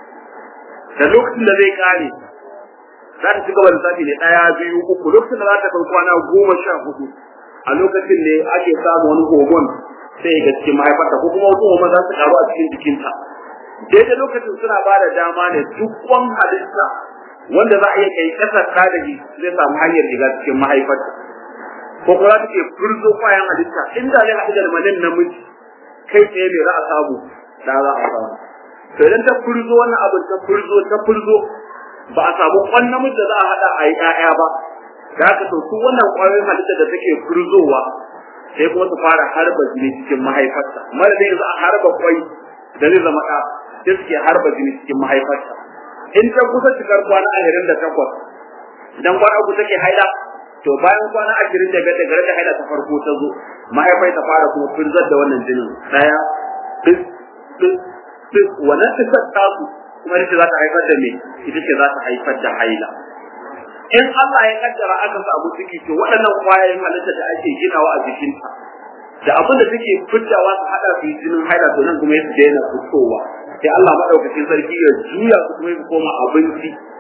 da lokacin da zai kare za ta ci gaba da sati ne ɗaya biyu uku lokacin da za ta kai kwana goma sha hudu a lokacin ne ake samu wani hormone sai ga cikin mahaifarta ko kuma wasu hormone za su karu a cikin jikinta daidai lokacin suna ba da dama ne duk wani halitta wanda za a iya kai kasar ɗalibi zai samu hanyar shiga cikin mahaifarta ko kuma za ta ke furzo kwayan halitta inda zai haɗu da manin namiji kai tsaye ne za a samu da za a samu to idan ta furzo wannan abin ta furzo ta furzo ba a samu kwan namiji da za a haɗa a yi ƴaƴa ba da haka to su wannan kwayoyin halitta da take furzowa sai kuma su fara harba jini cikin mahaifarta mara dai za a harba kwai da zai zama ɗa sai suke harba jini cikin mahaifarta in ta kusa cikar kwana ashirin da takwas idan kwana uku take haila to bayan kwana ashirin da biyar daga da haila ta farko ta zo mahaifai ta fara kuma firzar da wannan jinin daya bis bis bis wannan tisar tasu kuma ita za ta haifar da me ita ce za ta haifar da haila in Allah ya kaddara aka samu ciki to waɗannan kwayoyin halitta da ake ginawa a jikinta da abin da take fitawa su hada su jinin haila to nan kuma ya daina fitowa sai Allah madaukakin sarki ya juya su kuma ya koma abinci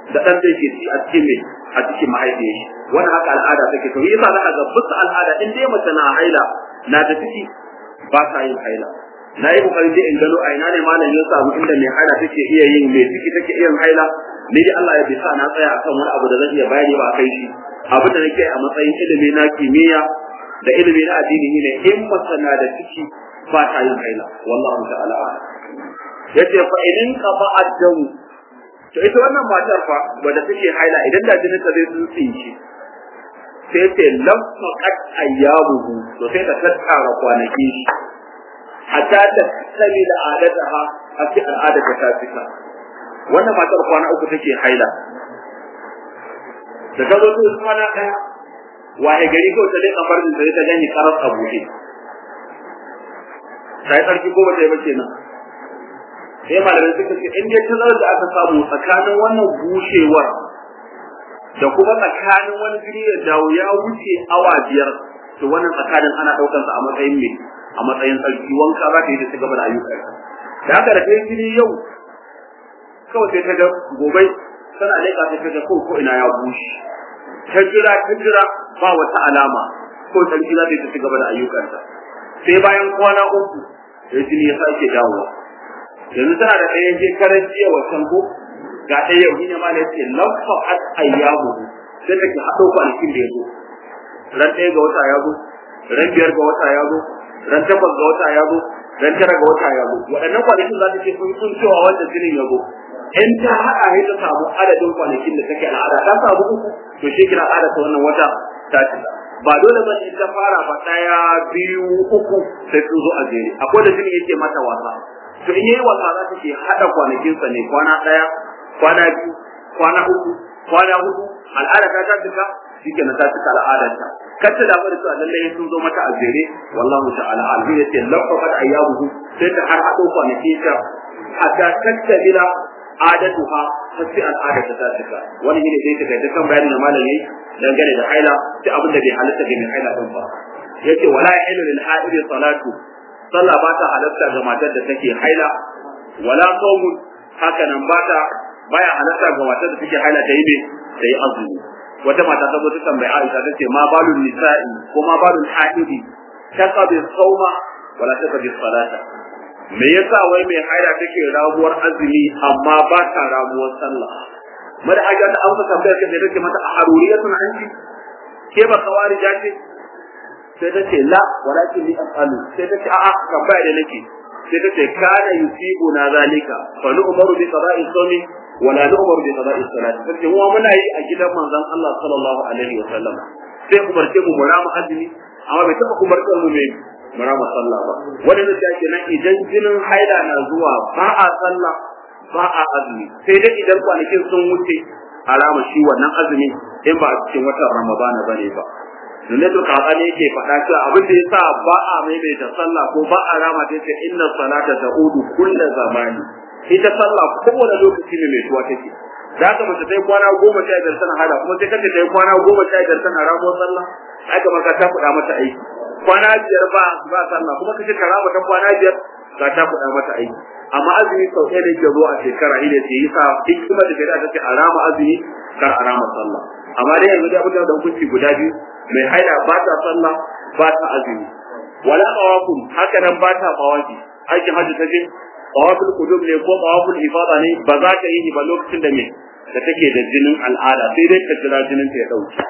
da dan da yake ci a cikin mai a cikin mahaifiyar shi wannan haka al'ada take to yasa za ka ga bisa al'ada in dai mace na haila na da ciki ba ta yin haila na yi kokari dai in gano a ina ne malam ya samu inda mai haila take iya yin mai ciki take iya yin haila ni dai Allah ya bisa na tsaya akan wani abu da zan iya bayani ba kai shi abin da nake a matsayin ilimi na kimiyya da ilimi na addini ne in mace na da ciki ba ta yin haila wallahu ta'ala yace fa idan qaba addamu to ita wannan matar fa wanda take haila idan da jinin ta zai tsintsin shi sai ta lafaqat ayyabuhu to sai ta tattara kwanaki shi hatta ta sami da adataha a cikin al'adar ta fita wannan matar kwana uku take haila da ta zo ta kwana daya waye gari ko ta dai kamar da ta gani karar abuke sai sarki ko ba ta yi bace nan sai malamin suka ce in dai tazarar da aka samu tsakanin wannan bushewar da kuma tsakanin wani jini ya dawo ya wuce awa biyar to wannan tsakanin ana daukar sa a matsayin me a matsayin sarki wanka za ta yi da ta gaba da ayyuka da haka da kai jini yau kawai sai ta ga gobe tana leƙa ta ga ko ko ina ya bushe ta jira ta jira ba wata alama ko sarki za ta yi ta gaba da ayyukanta sai bayan kwana uku sai jini ya sake dawowa yanzu tana da ɗayan shekarar jiya wasan ko ga ɗaya yau ne ma da yake lafa at ayyamu sai take haɗo kwanakin da ya zo ran ɗaya ga wata ya zo ran biyar ga wata ya zo ran takwas ga wata ya zo ran tara ga wata ya zo waɗannan kwanakin za ta ce sun sun cewa wanda jinin ya zo in ta haɗa sai ta samu adadin kwanakin da take al'ada ta samu uku to shi kira al'ada ta wannan wata ta ci ba dole ba in ta fara ba ɗaya biyu uku sai sun zo a jere akwai da jinin yake mata wasa to in yayi wasa za ta ce hada kwanakin sa ne kwana daya kwana biyu kwana uku kwana hudu al'ada ta ta tuka shikenan ta tuka al'adar ta kace da bari to lalle sun zo mata a jere wallahi ta'ala alhi yace lafaqat ayyabuhu sai ta har hado kwanakin ta hatta tattabila adatuha sai al'ada ta ta tuka wani ne dai take da kan bayani da malam yayi dangane da haila da abin da bai halatta ga mai haila din ba yace wala yahilu lil haidi salatu sallah ba ta halatta ga matar da take haila wala sawmun haka nan ba ta baya halatta ga matar da take haila ta yi ne ta yi azumi wata mata ta zo ta tambayi Aisha tace ma balul nisa'i ko ma balul haidi taqabi sawma wala taqabi salata me yasa wai mai haila take rabuwar azumi amma ba ta rabuwar sallah mada aja ta amsa tambayar ka sai take mata a haruriyatun anti ke ba kawarija ce sai ta ce la walakin li asalu sai ta ce a'a tambaya da nake sai ta ce kana yusibu na zalika fa nu umaru bi qada'i sawmi wala nu umaru bi qada'i salati sai mu muna yi a gidan manzon Allah sallallahu alaihi wa sallam sai umarce mu murama azumi amma bai taba umarce mu me murama sallah ba wannan da yake nan idan jinin haila na zuwa ba a sallah ba a azumi sai dai idan kwanakin sun wuce alama shi wannan azumi in ba a cikin watan ramadana bane ba Sunnatul Qur'ani yake faɗa cewa abin da yasa ba a maimaita sallah ko ba a rama ta ce inna salata ta'udu kullu zamani ita sallah kowane lokaci ne mai tuwa take da ka mace sai kwana goma sha biyar tana hada kuma sai kace sai kwana goma sha biyar tana ramo sallah ai kamar ka ta kuɗa mata aiki kwana biyar ba ba sallah kuma kace ka rama ta kwana biyar ka ta kuɗa mata aiki amma azumi sau ɗaya ne ke zo a shekara ina ce yasa in kuma da shari'a take a rama azumi kar a rama sallah amma dai yanzu da mutum da hukunci guda biyu mai haila ba ta sallah ba ta azumi wala tawafun haka nan ba ta tawafi aikin hajji ta je tawaful qudum ne ko tawaful ifada ne ba za ta yi ba lokacin da me da take da jinin al'ada sai dai ta jira jinin ta ya dauke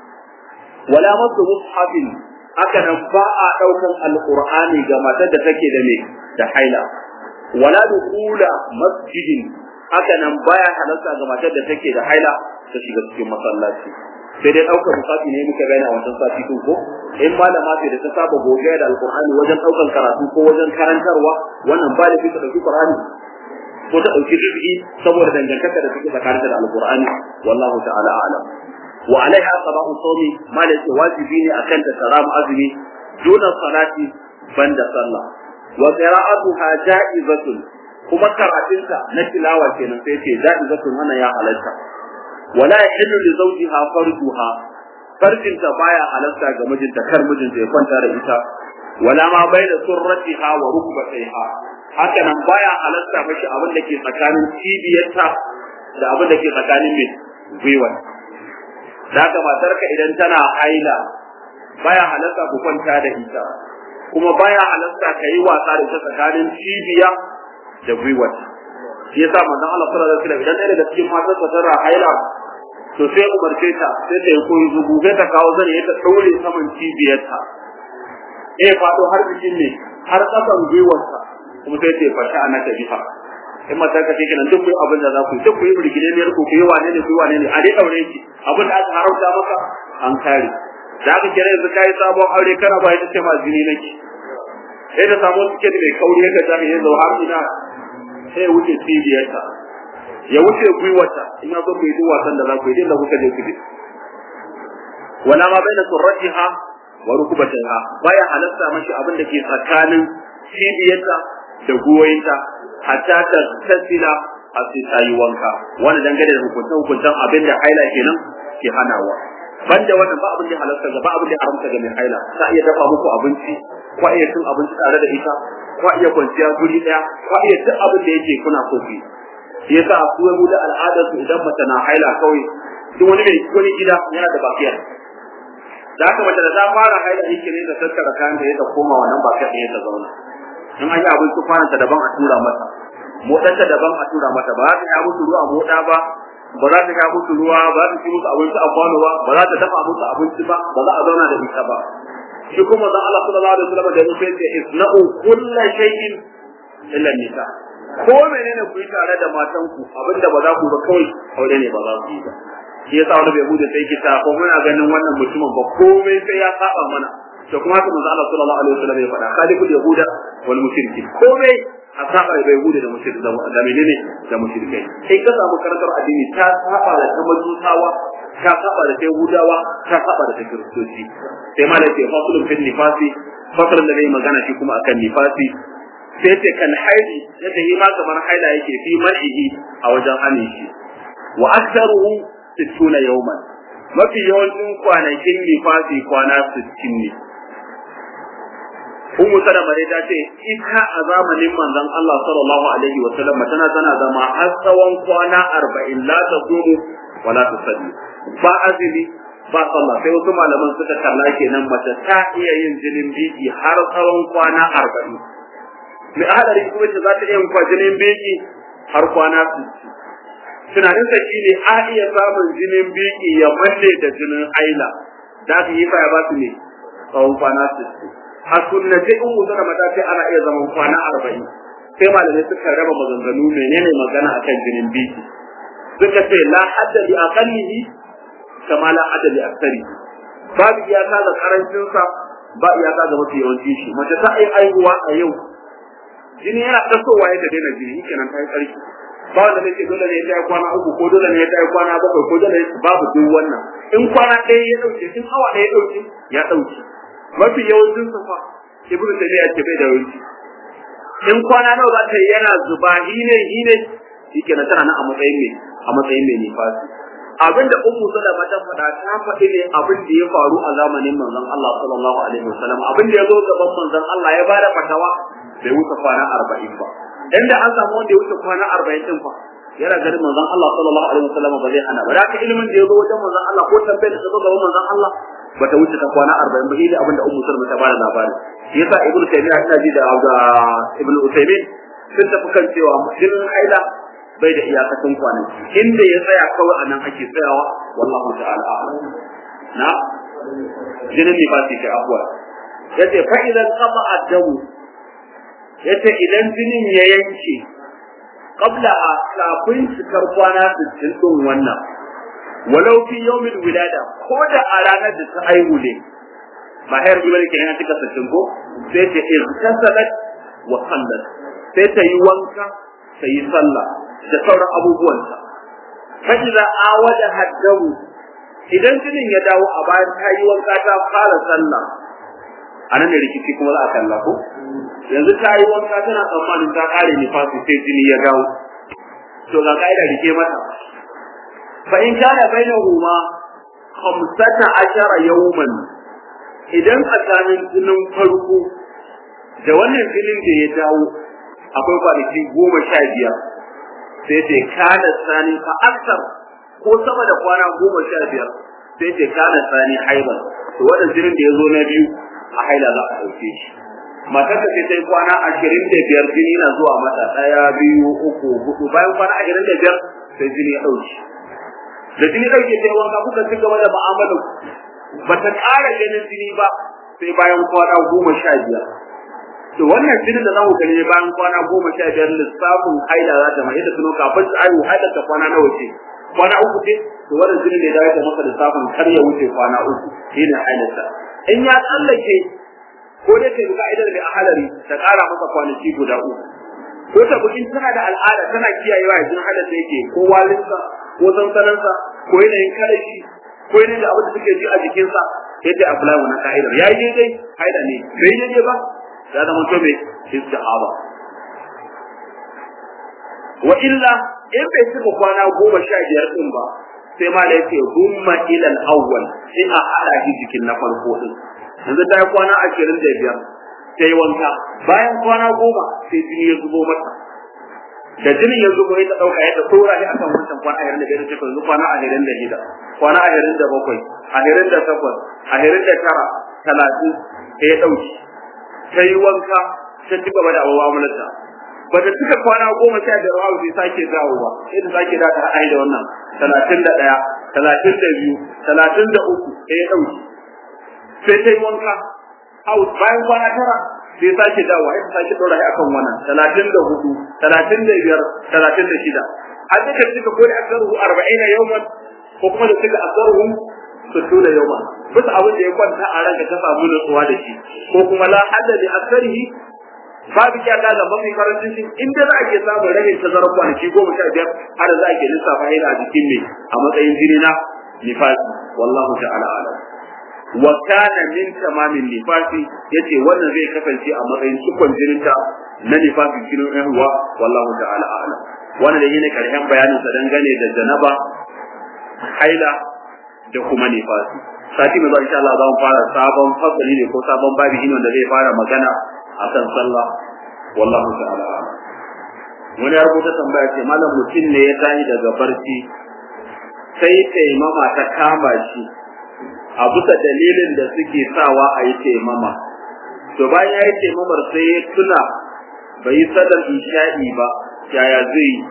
wala masu mushafin haka nan ba a daukan alqur'ani ga matar da take da me da haila wala dukula masjidin haka nan baya halarta ga matar da take da haila ta shiga cikin masallaci sai dai daukar musafi ne muka bayyana a wannan sati din ko in malama ce da ta saba goge da alqur'ani wajen daukar karatu ko wajen karantarwa wannan ba da fita dauki qur'ani ko ta dauki rizqi saboda dangantaka da take tsakanin da alqur'ani wallahu ta'ala a'lam wa alaiha qada'u sawmi ma da wajibi ne akan ta taramu azumi dole salati banda sallah wa qira'atuha ja'izatun kuma karatunta na tilawa kenan sai ce ja'izatun wannan ya halatta wala yahillu li zawjiha farduha farjinta baya halatta ga mijinta kar mijinta ya kwanta da ita wala ma baina surratiha wa rukbatayha haka nan baya halatta mashi abin da ke tsakanin cibiyarta da abin da ke tsakanin mai gwiwa. Da haka matarka idan tana haila baya halarta ku kwanta da ita, kuma baya halarta ka yi wasa da ita tsakanin cibiya da gwiwa. Shi yasa manzon Allah sallallahu alaihi wasallam idan ɗaya daga cikin matar ta tana haila to sai umarce ta sai ta yi koyi zugu sai ta kawo zane ta ɗaure saman cibiyarta eh faɗo har jikin ne har ƙasan gwiwarsa kuma sai ta fasha ana ta jifa. In mata ka ce kenan duk kuyi abin da za ku yi duk kuyi burgine ne ku kuyi wane ne kuyi wane ne a dai daure ki abin da aka harauta maka an kare. Da aka kira yanzu kai sabon aure kana ba ita ce ma jini nake sai da samu suke da mai kauri ka ta yi zo har ina sai wuce cibiyarta ya wuce gwiwarta in ya zo ku yi duk wasan da za ku yi da kuka je ku yi. Wala ma baina surratiha wa rukbatiha baya halatta mashi abin da ke tsakanin cibiyarta da goyinta hatta ta tasila a sai wanka. Wani dangane da hukuncin hukuncin abin da haila kenan ke hanawa. Banda wannan ba abin da halatta ga ba abin da haramta ga mai haila. Ta iya dafa muku abinci, ko iya cin abinci tare da ita, ko iya kwanciya guri daya, ko iya duk abin da yake kuna so ki. Shi yasa a kuwa da al'adar su idan mace na haila kawai duk wani mai wani gida yana da bakiyar. Da haka mace da ta fara haila yake ne da tattara kayan da ya ta koma wannan bakiyar ne ta zauna. In an yi abinci kwananta daban a tura mata, moɗanta daban a tura mata, ba za ta yi musu ruwa moɗa ba, ba za ta kai musu ruwa, ba za ta ci musu abinci a kwano ba, ba za ta dafa musu abinci ba, ba za a zauna da ita ba. Shi kuma zan Allah sallallahu alaihi wasallam da ya ce ce isna'u kullu shay'in illa nisa. Ko menene ku yi tare da matan ku, abinda ba za ku ba kawai aure ne ba za ku yi ba. Shi yasa wani bai bude sai kita ko muna ganin wannan mutumin ba komai sai ya saba mana. To kuma haka manzo Allah sallallahu alaihi wasallam ya faɗa khaliqul yahuda wal mushriki komai a saba da yahuda da mushriki da menene da mushrikai sai ka samu karantar addini ta saba da tabbatawa ta saba da yahudawa ta saba da kiristoci sai malaka ya fasulun fil nifasi fasalin da zai magana shi kuma akan nifasi sai ce kan haidi yadda yi ma kamar haila yake fi mar'ihi a wajen hanin shi wa aktharuhu sittuna yawman mafi yawancin kwanakin nifasi kwana sittin ne. Ummu Salama dai ta ce ita a zamanin manzon Allah sallallahu alaihi wa sallam tana tana zama har tsawon kwana arba'in la ta sumu wa la ta salli ba azumi ba sallah sai wasu malaman suka kalla kenan mace ta iya yin jinin biki har tsawon kwana arba'in. Mai hadari kuma ce za ta iya yin jinin biki har kwana sittin. Tunanin sa shine a iya samun jinin biki ya manne da jinin haila da su yi fa ya ba su ne tsawon kwana sittin. A sunnace in mutum da mata sai ana iya zaman kwana arba'in sai malamai suka raba maganganu menene magana akan jinin biki suka ce la hadda li aqallihi kama la hadda li aktsari babu iyaka da karancin sa ba iyaka ga mafi yawanci shi mace ta ai aihuwa a yau jini yana tasowa ya daina jini kenan ta yi karfi ba wanda zai ce dole ne ya yi kwana uku ko dole ne ya yi kwana bakwai ko dole babu duk wannan in kwana ɗaya ya dauke in awa ɗaya ya dauke ya dauke mafi yawancin su fa ibnu tabiya ce bai da wuce in kwana nawa za ta yana zuba hine hine yake na tana nan a matsayin ne a matsayin mai nifasi abinda ummu salama ta faɗa ta faɗi ne abin da ya faru a zamanin manzon Allah sallallahu alaihi wasallam abin da ya zo gaban manzon Allah ya bada fatawa bai wuce kwana arba'in ba inda an samu wanda ya wuce kwana arba'in din fa yana ganin manzon Allah sallallahu alaihi wasallam ba zai hana ba da ilimin da ya zo wajen manzon Allah ko tambayar da ta zo gaban manzon Allah bata wuce ta kwana arba'in ba shine abinda ummu salma ta bada labari yasa ibnu taymiya ina ji da ibnu usaymin sun tafi kan cewa jinin haila bai da iyakacin kwanaki inda ya tsaya kawai anan ake tsayawa wallahu ta'ala a'lam na jinin ne ba shi kai afwa yace fa idan qama ad-damu yace idan jinin ya yanke qabla a kafin cikar kwana sittin din wannan walau fi yawmin wilada ko da a ranar da ta haihu ne ba hayar gibari kenan ta kasance ko sai ta irtasalat wa sallat sai ta yi wanka ta yi sallah da sauran abubuwanta fa idza awada haddamu idan jinin ya dawo a bayan ta yi wanka ta fara sallah anan ne rikici kuma za a kalla ko yanzu ta yi wanka tana tsammanin ta kare nifasi sai jini ya dawo to ga kaida rike mata fa in kana bainahuma khamsata ashara yawman idan tsakanin jinin farko da wannan jinin da ya dawo akwai kwanaki goma sha biyar sai ce kana sani fa aksar ko sama da kwana goma sha biyar sai ce kana sani haiban to wannan jinin da ya zo na biyu a haila za a ɗauke shi matar ta sai kwana ashirin da biyar jini na zuwa mata ɗaya biyu uku hudu bayan kwana ashirin da biyar sai jini ya ɗauke da jini ɗauke sai wanka kuka ci gaba da mu'amalar ba ta ƙara ganin jini ba sai bayan kwana goma sha biyar to wannan jinin da za ku gani bayan kwana goma sha biyar lissafin haila za ta mai da tuno kafin su ayu haila ta kwana nawa ce kwana uku ce to wannan jinin ne da ya masa lissafin kar ya wuce kwana uku shine hailarsa in ya tsallake ko dai sai buka idan da ahalari ta ƙara masa kwanaki guda uku ko ta bukin tana da al'ada tana kiyayewa yanzu halarta yake ko walinsa ko sansanansa ko yanayin kalashi ko yanayin da abin da suke ji a jikinsa yadda a kula wannan ka'idar yayi daidai haila ne bai daidai ba ya zama to mai istihaba wa illa in bai cika kwana goma sha biyar din ba sai ma da yake humma ila al-awwal sai a hada shi jikin na farko din yanzu ta yi kwana ashirin da biyar sai wanka bayan kwana goma sai jini ya zubo mata da jinin ya zubo ya ta dauka ya ta tsora shi akan wancan kwana ashirin da biyar sai yanzu kwana ashirin da shida kwana ashirin da bakwai ashirin da takwas ashirin da tara talatin sai ya dauki sai wanka sai ci gaba da mu'amalarta ba ta cika kwana goma sha biyar ba sai sake dawo ba sai ta sake da ta ai da wannan talatin da ɗaya talatin da biyu talatin da uku sai ya dauki sai ta yi wanka house bayan kwana tara sai sake dawo sai ta sake dora shi akan wannan talatin da hudu talatin da biyar talatin da shida a duka duka ko da akaruhu arba'in yawman ko kuma da suka akaruhu sittina yawman bisa abin da ya kwanta a ranka ta samu nutsuwa da shi ko kuma la hadda li akarihi babu kyaka da mafi karancin shi inda za a ke samun rahin tazarar kwanaki goma sha biyar har za a ke lissafa haila a jikin ne a matsayin jini na nifasi wallahu ta'ala alam wa kana min tamamin nifasi yace wannan zai kasance a matsayin cikon jinin ta na nifasi jinin ɗan wallahu ta'ala alam wannan da yake karshen bayanin sa dangane da janaba haila da kuma nifasi sati mai zuwa insha Allah za mu fara sabon fasali ne ko sabon babi ne wanda zai fara magana akan sallah wallahu ta'ala wani ya rubuta tambaya ce malam mutum ne ya tashi daga barci sai taimama ta kama shi a bisa dalilin da suke sawa a yi taimama to bayan ya yi taimamar sai ya tuna bai yi sadar isha'i ba yaya zai yi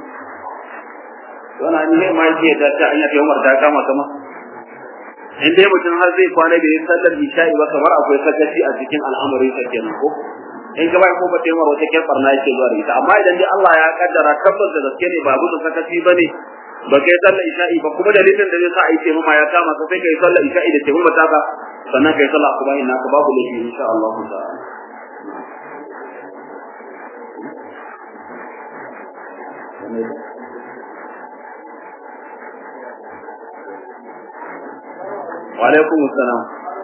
wannan ne ma yake da ta anya taimamar ta kama kama in dai mutum har zai kwana bai yi sadar isha'i ba kamar akwai sakaci a cikin al'amarin sa kenan ko in ga bai ko ba taimar wata ke barna yake zuwa da ita amma idan dai Allah ya kaddara tabbas da gaske ne ba gudun sakaci bane ba kai sallar isha'i ba kuma dalilin da zai sa a yi taimama ya kama ka sai kai sallar isha'i da taimama ta ka sannan kai sallar kuma ina ka babu laifi insha Allah ta'ala wa alaikum assalam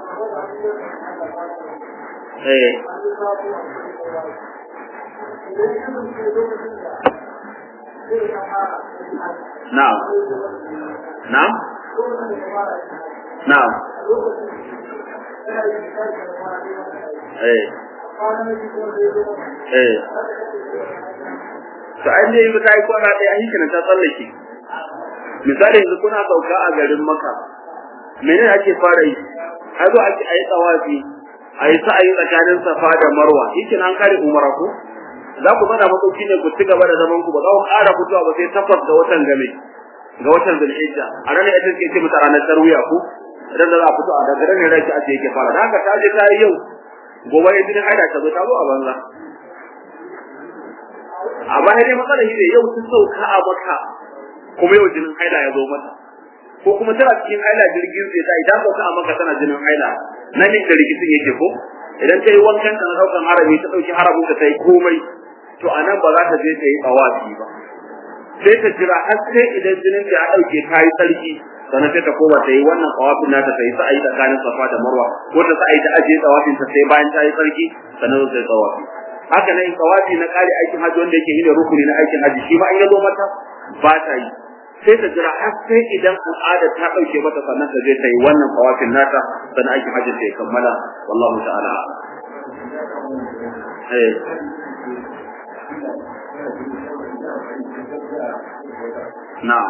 eh na'am na'am na'am eh eh to ai dai ba kai kwana dai ai kana ta tsallake misali yanzu kuna sauka a garin Makka menene ake fara yi ai zo ake ayi tsawafi ayi sa'ayi tsakanin Safa da Marwa yake nan kare umara ko za ku zana makauci ne ku ci gaba da zaman ku ba za ku ƙara fitowa ba sai takwas ga watan game ga watan Zulhijja a ranar ita ce ce mata ranar tarwiya ko idan za a fito a daga ranar rai ake yake fara da haka ta je ta yi yau gobe ya jini haida ta zo ta zo a banza amma dai matsalar shi ne yau sun sauka a Makka kuma yau jinin haila ya zo mata ko kuma tana cikin haila jirgin zai ta idan sauka a Makka tana jinin haila nan ne da rikicin yake ko idan ta yi wankan ta na daukan harami ta dauki haramin ta yi komai to anan ba za ta je ta yi tawafi ba sai ta jira har sai idan jinin ta ya dauke ta yi sarki sannan sai ta koma ta yi wannan tawafin nata ta yi sa'ayi tsakanin Safa da Marwa ko ta sa'ayi ta ajiye tawafin ta sai bayan ta yi sarki sannan ta yi tawafi haka nan tawafi na kare aikin haji wanda yake yin rukuni na aikin haji shi ma in ya zo mata ba ta yi sai ta jira har sai idan al'ada ta dauke mata sannan ta je ta yi wannan tawafin nata sannan aikin haji sai kammala wallahu ta'ala eh na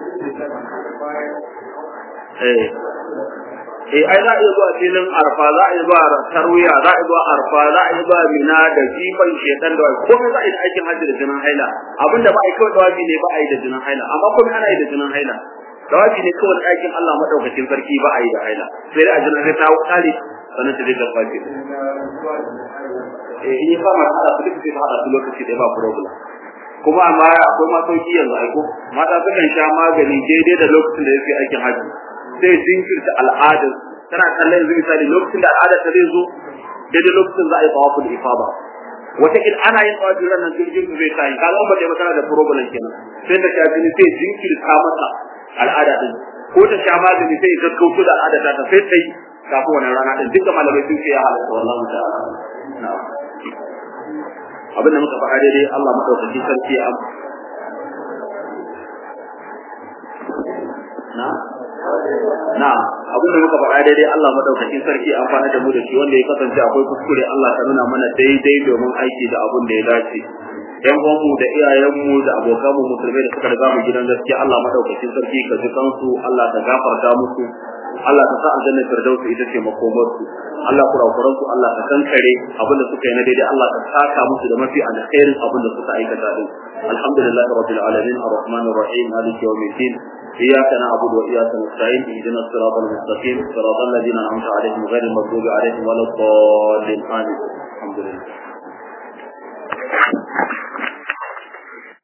eh eh ai za a iya zuwa filin arfa, za a iya zuwa tarwiya, za a iya zuwa arfa, za a iya zuwa mina da jifan shedan da wai komai za a yi da aikin hajji da jinin haila. Abinda ba a yi kawai dawafi ne ba a yi da jinin haila, amma komai ana yi da jinin haila. Dawafi ne kawai aikin Allah madaukakin sarki ba a yi da haila, sai da a jinin sai ta kare sannan ta je ta fashi. eh in fa ma hada su duk sai hada su lokaci da ba problem. Kuma amma akwai ma sauki yanzu aiko mata sukan sha magani daidai da lokacin da yake aikin hajji, sai jinkirta al'adar tana kallon yanzu misali lokacin da al'adar ta zai zo daidai lokacin za a yi tawaful ifada, wata kin ana yin tawaful nan jirgin su zai tayi kaga ba dai magana da problem kenan, sai ta shafi ni sai jinkirta mata al'ada din, ko ta sha magani sai ta kauto da al'ada ta sai ta yi kafin wannan rana din. Duka malamai sun ce ya halatta wallahi ta'ala. na'am abin da muka faɗa daidai Allah madaukakin sarki ya am na na abin da muka faɗa daidai Allah madaukakin sarki ya amfana da mu da shi, wanda ya kasance akwai kuskure Allah ta nuna mana daidai domin aiki da abin da ya dace. Yan uwanmu da iyayenmu da abokanmu musulmai da suka riga mu gidan gaskiya Allah madaukakin sarki ka ji kansu, Allah ta gafarta musu, Allah ta sa aljanna firdausi ita ce makomar su. Allah kurakuran su Allah ta kankare, abin da suka yi na daidai Allah ta saka musu da mafi alkhairin abin da suka aikata din. Alhamdulillahi rabbil alamin arrahmanir rahim maliki yawmiddin iyyaka na'budu wa iyyaka nasta'in ihdinas siratal mustaqim siratal ladzina an'amta alaihim ghayril maghdubi alaihim waladdallin amin. Alhamdulillah.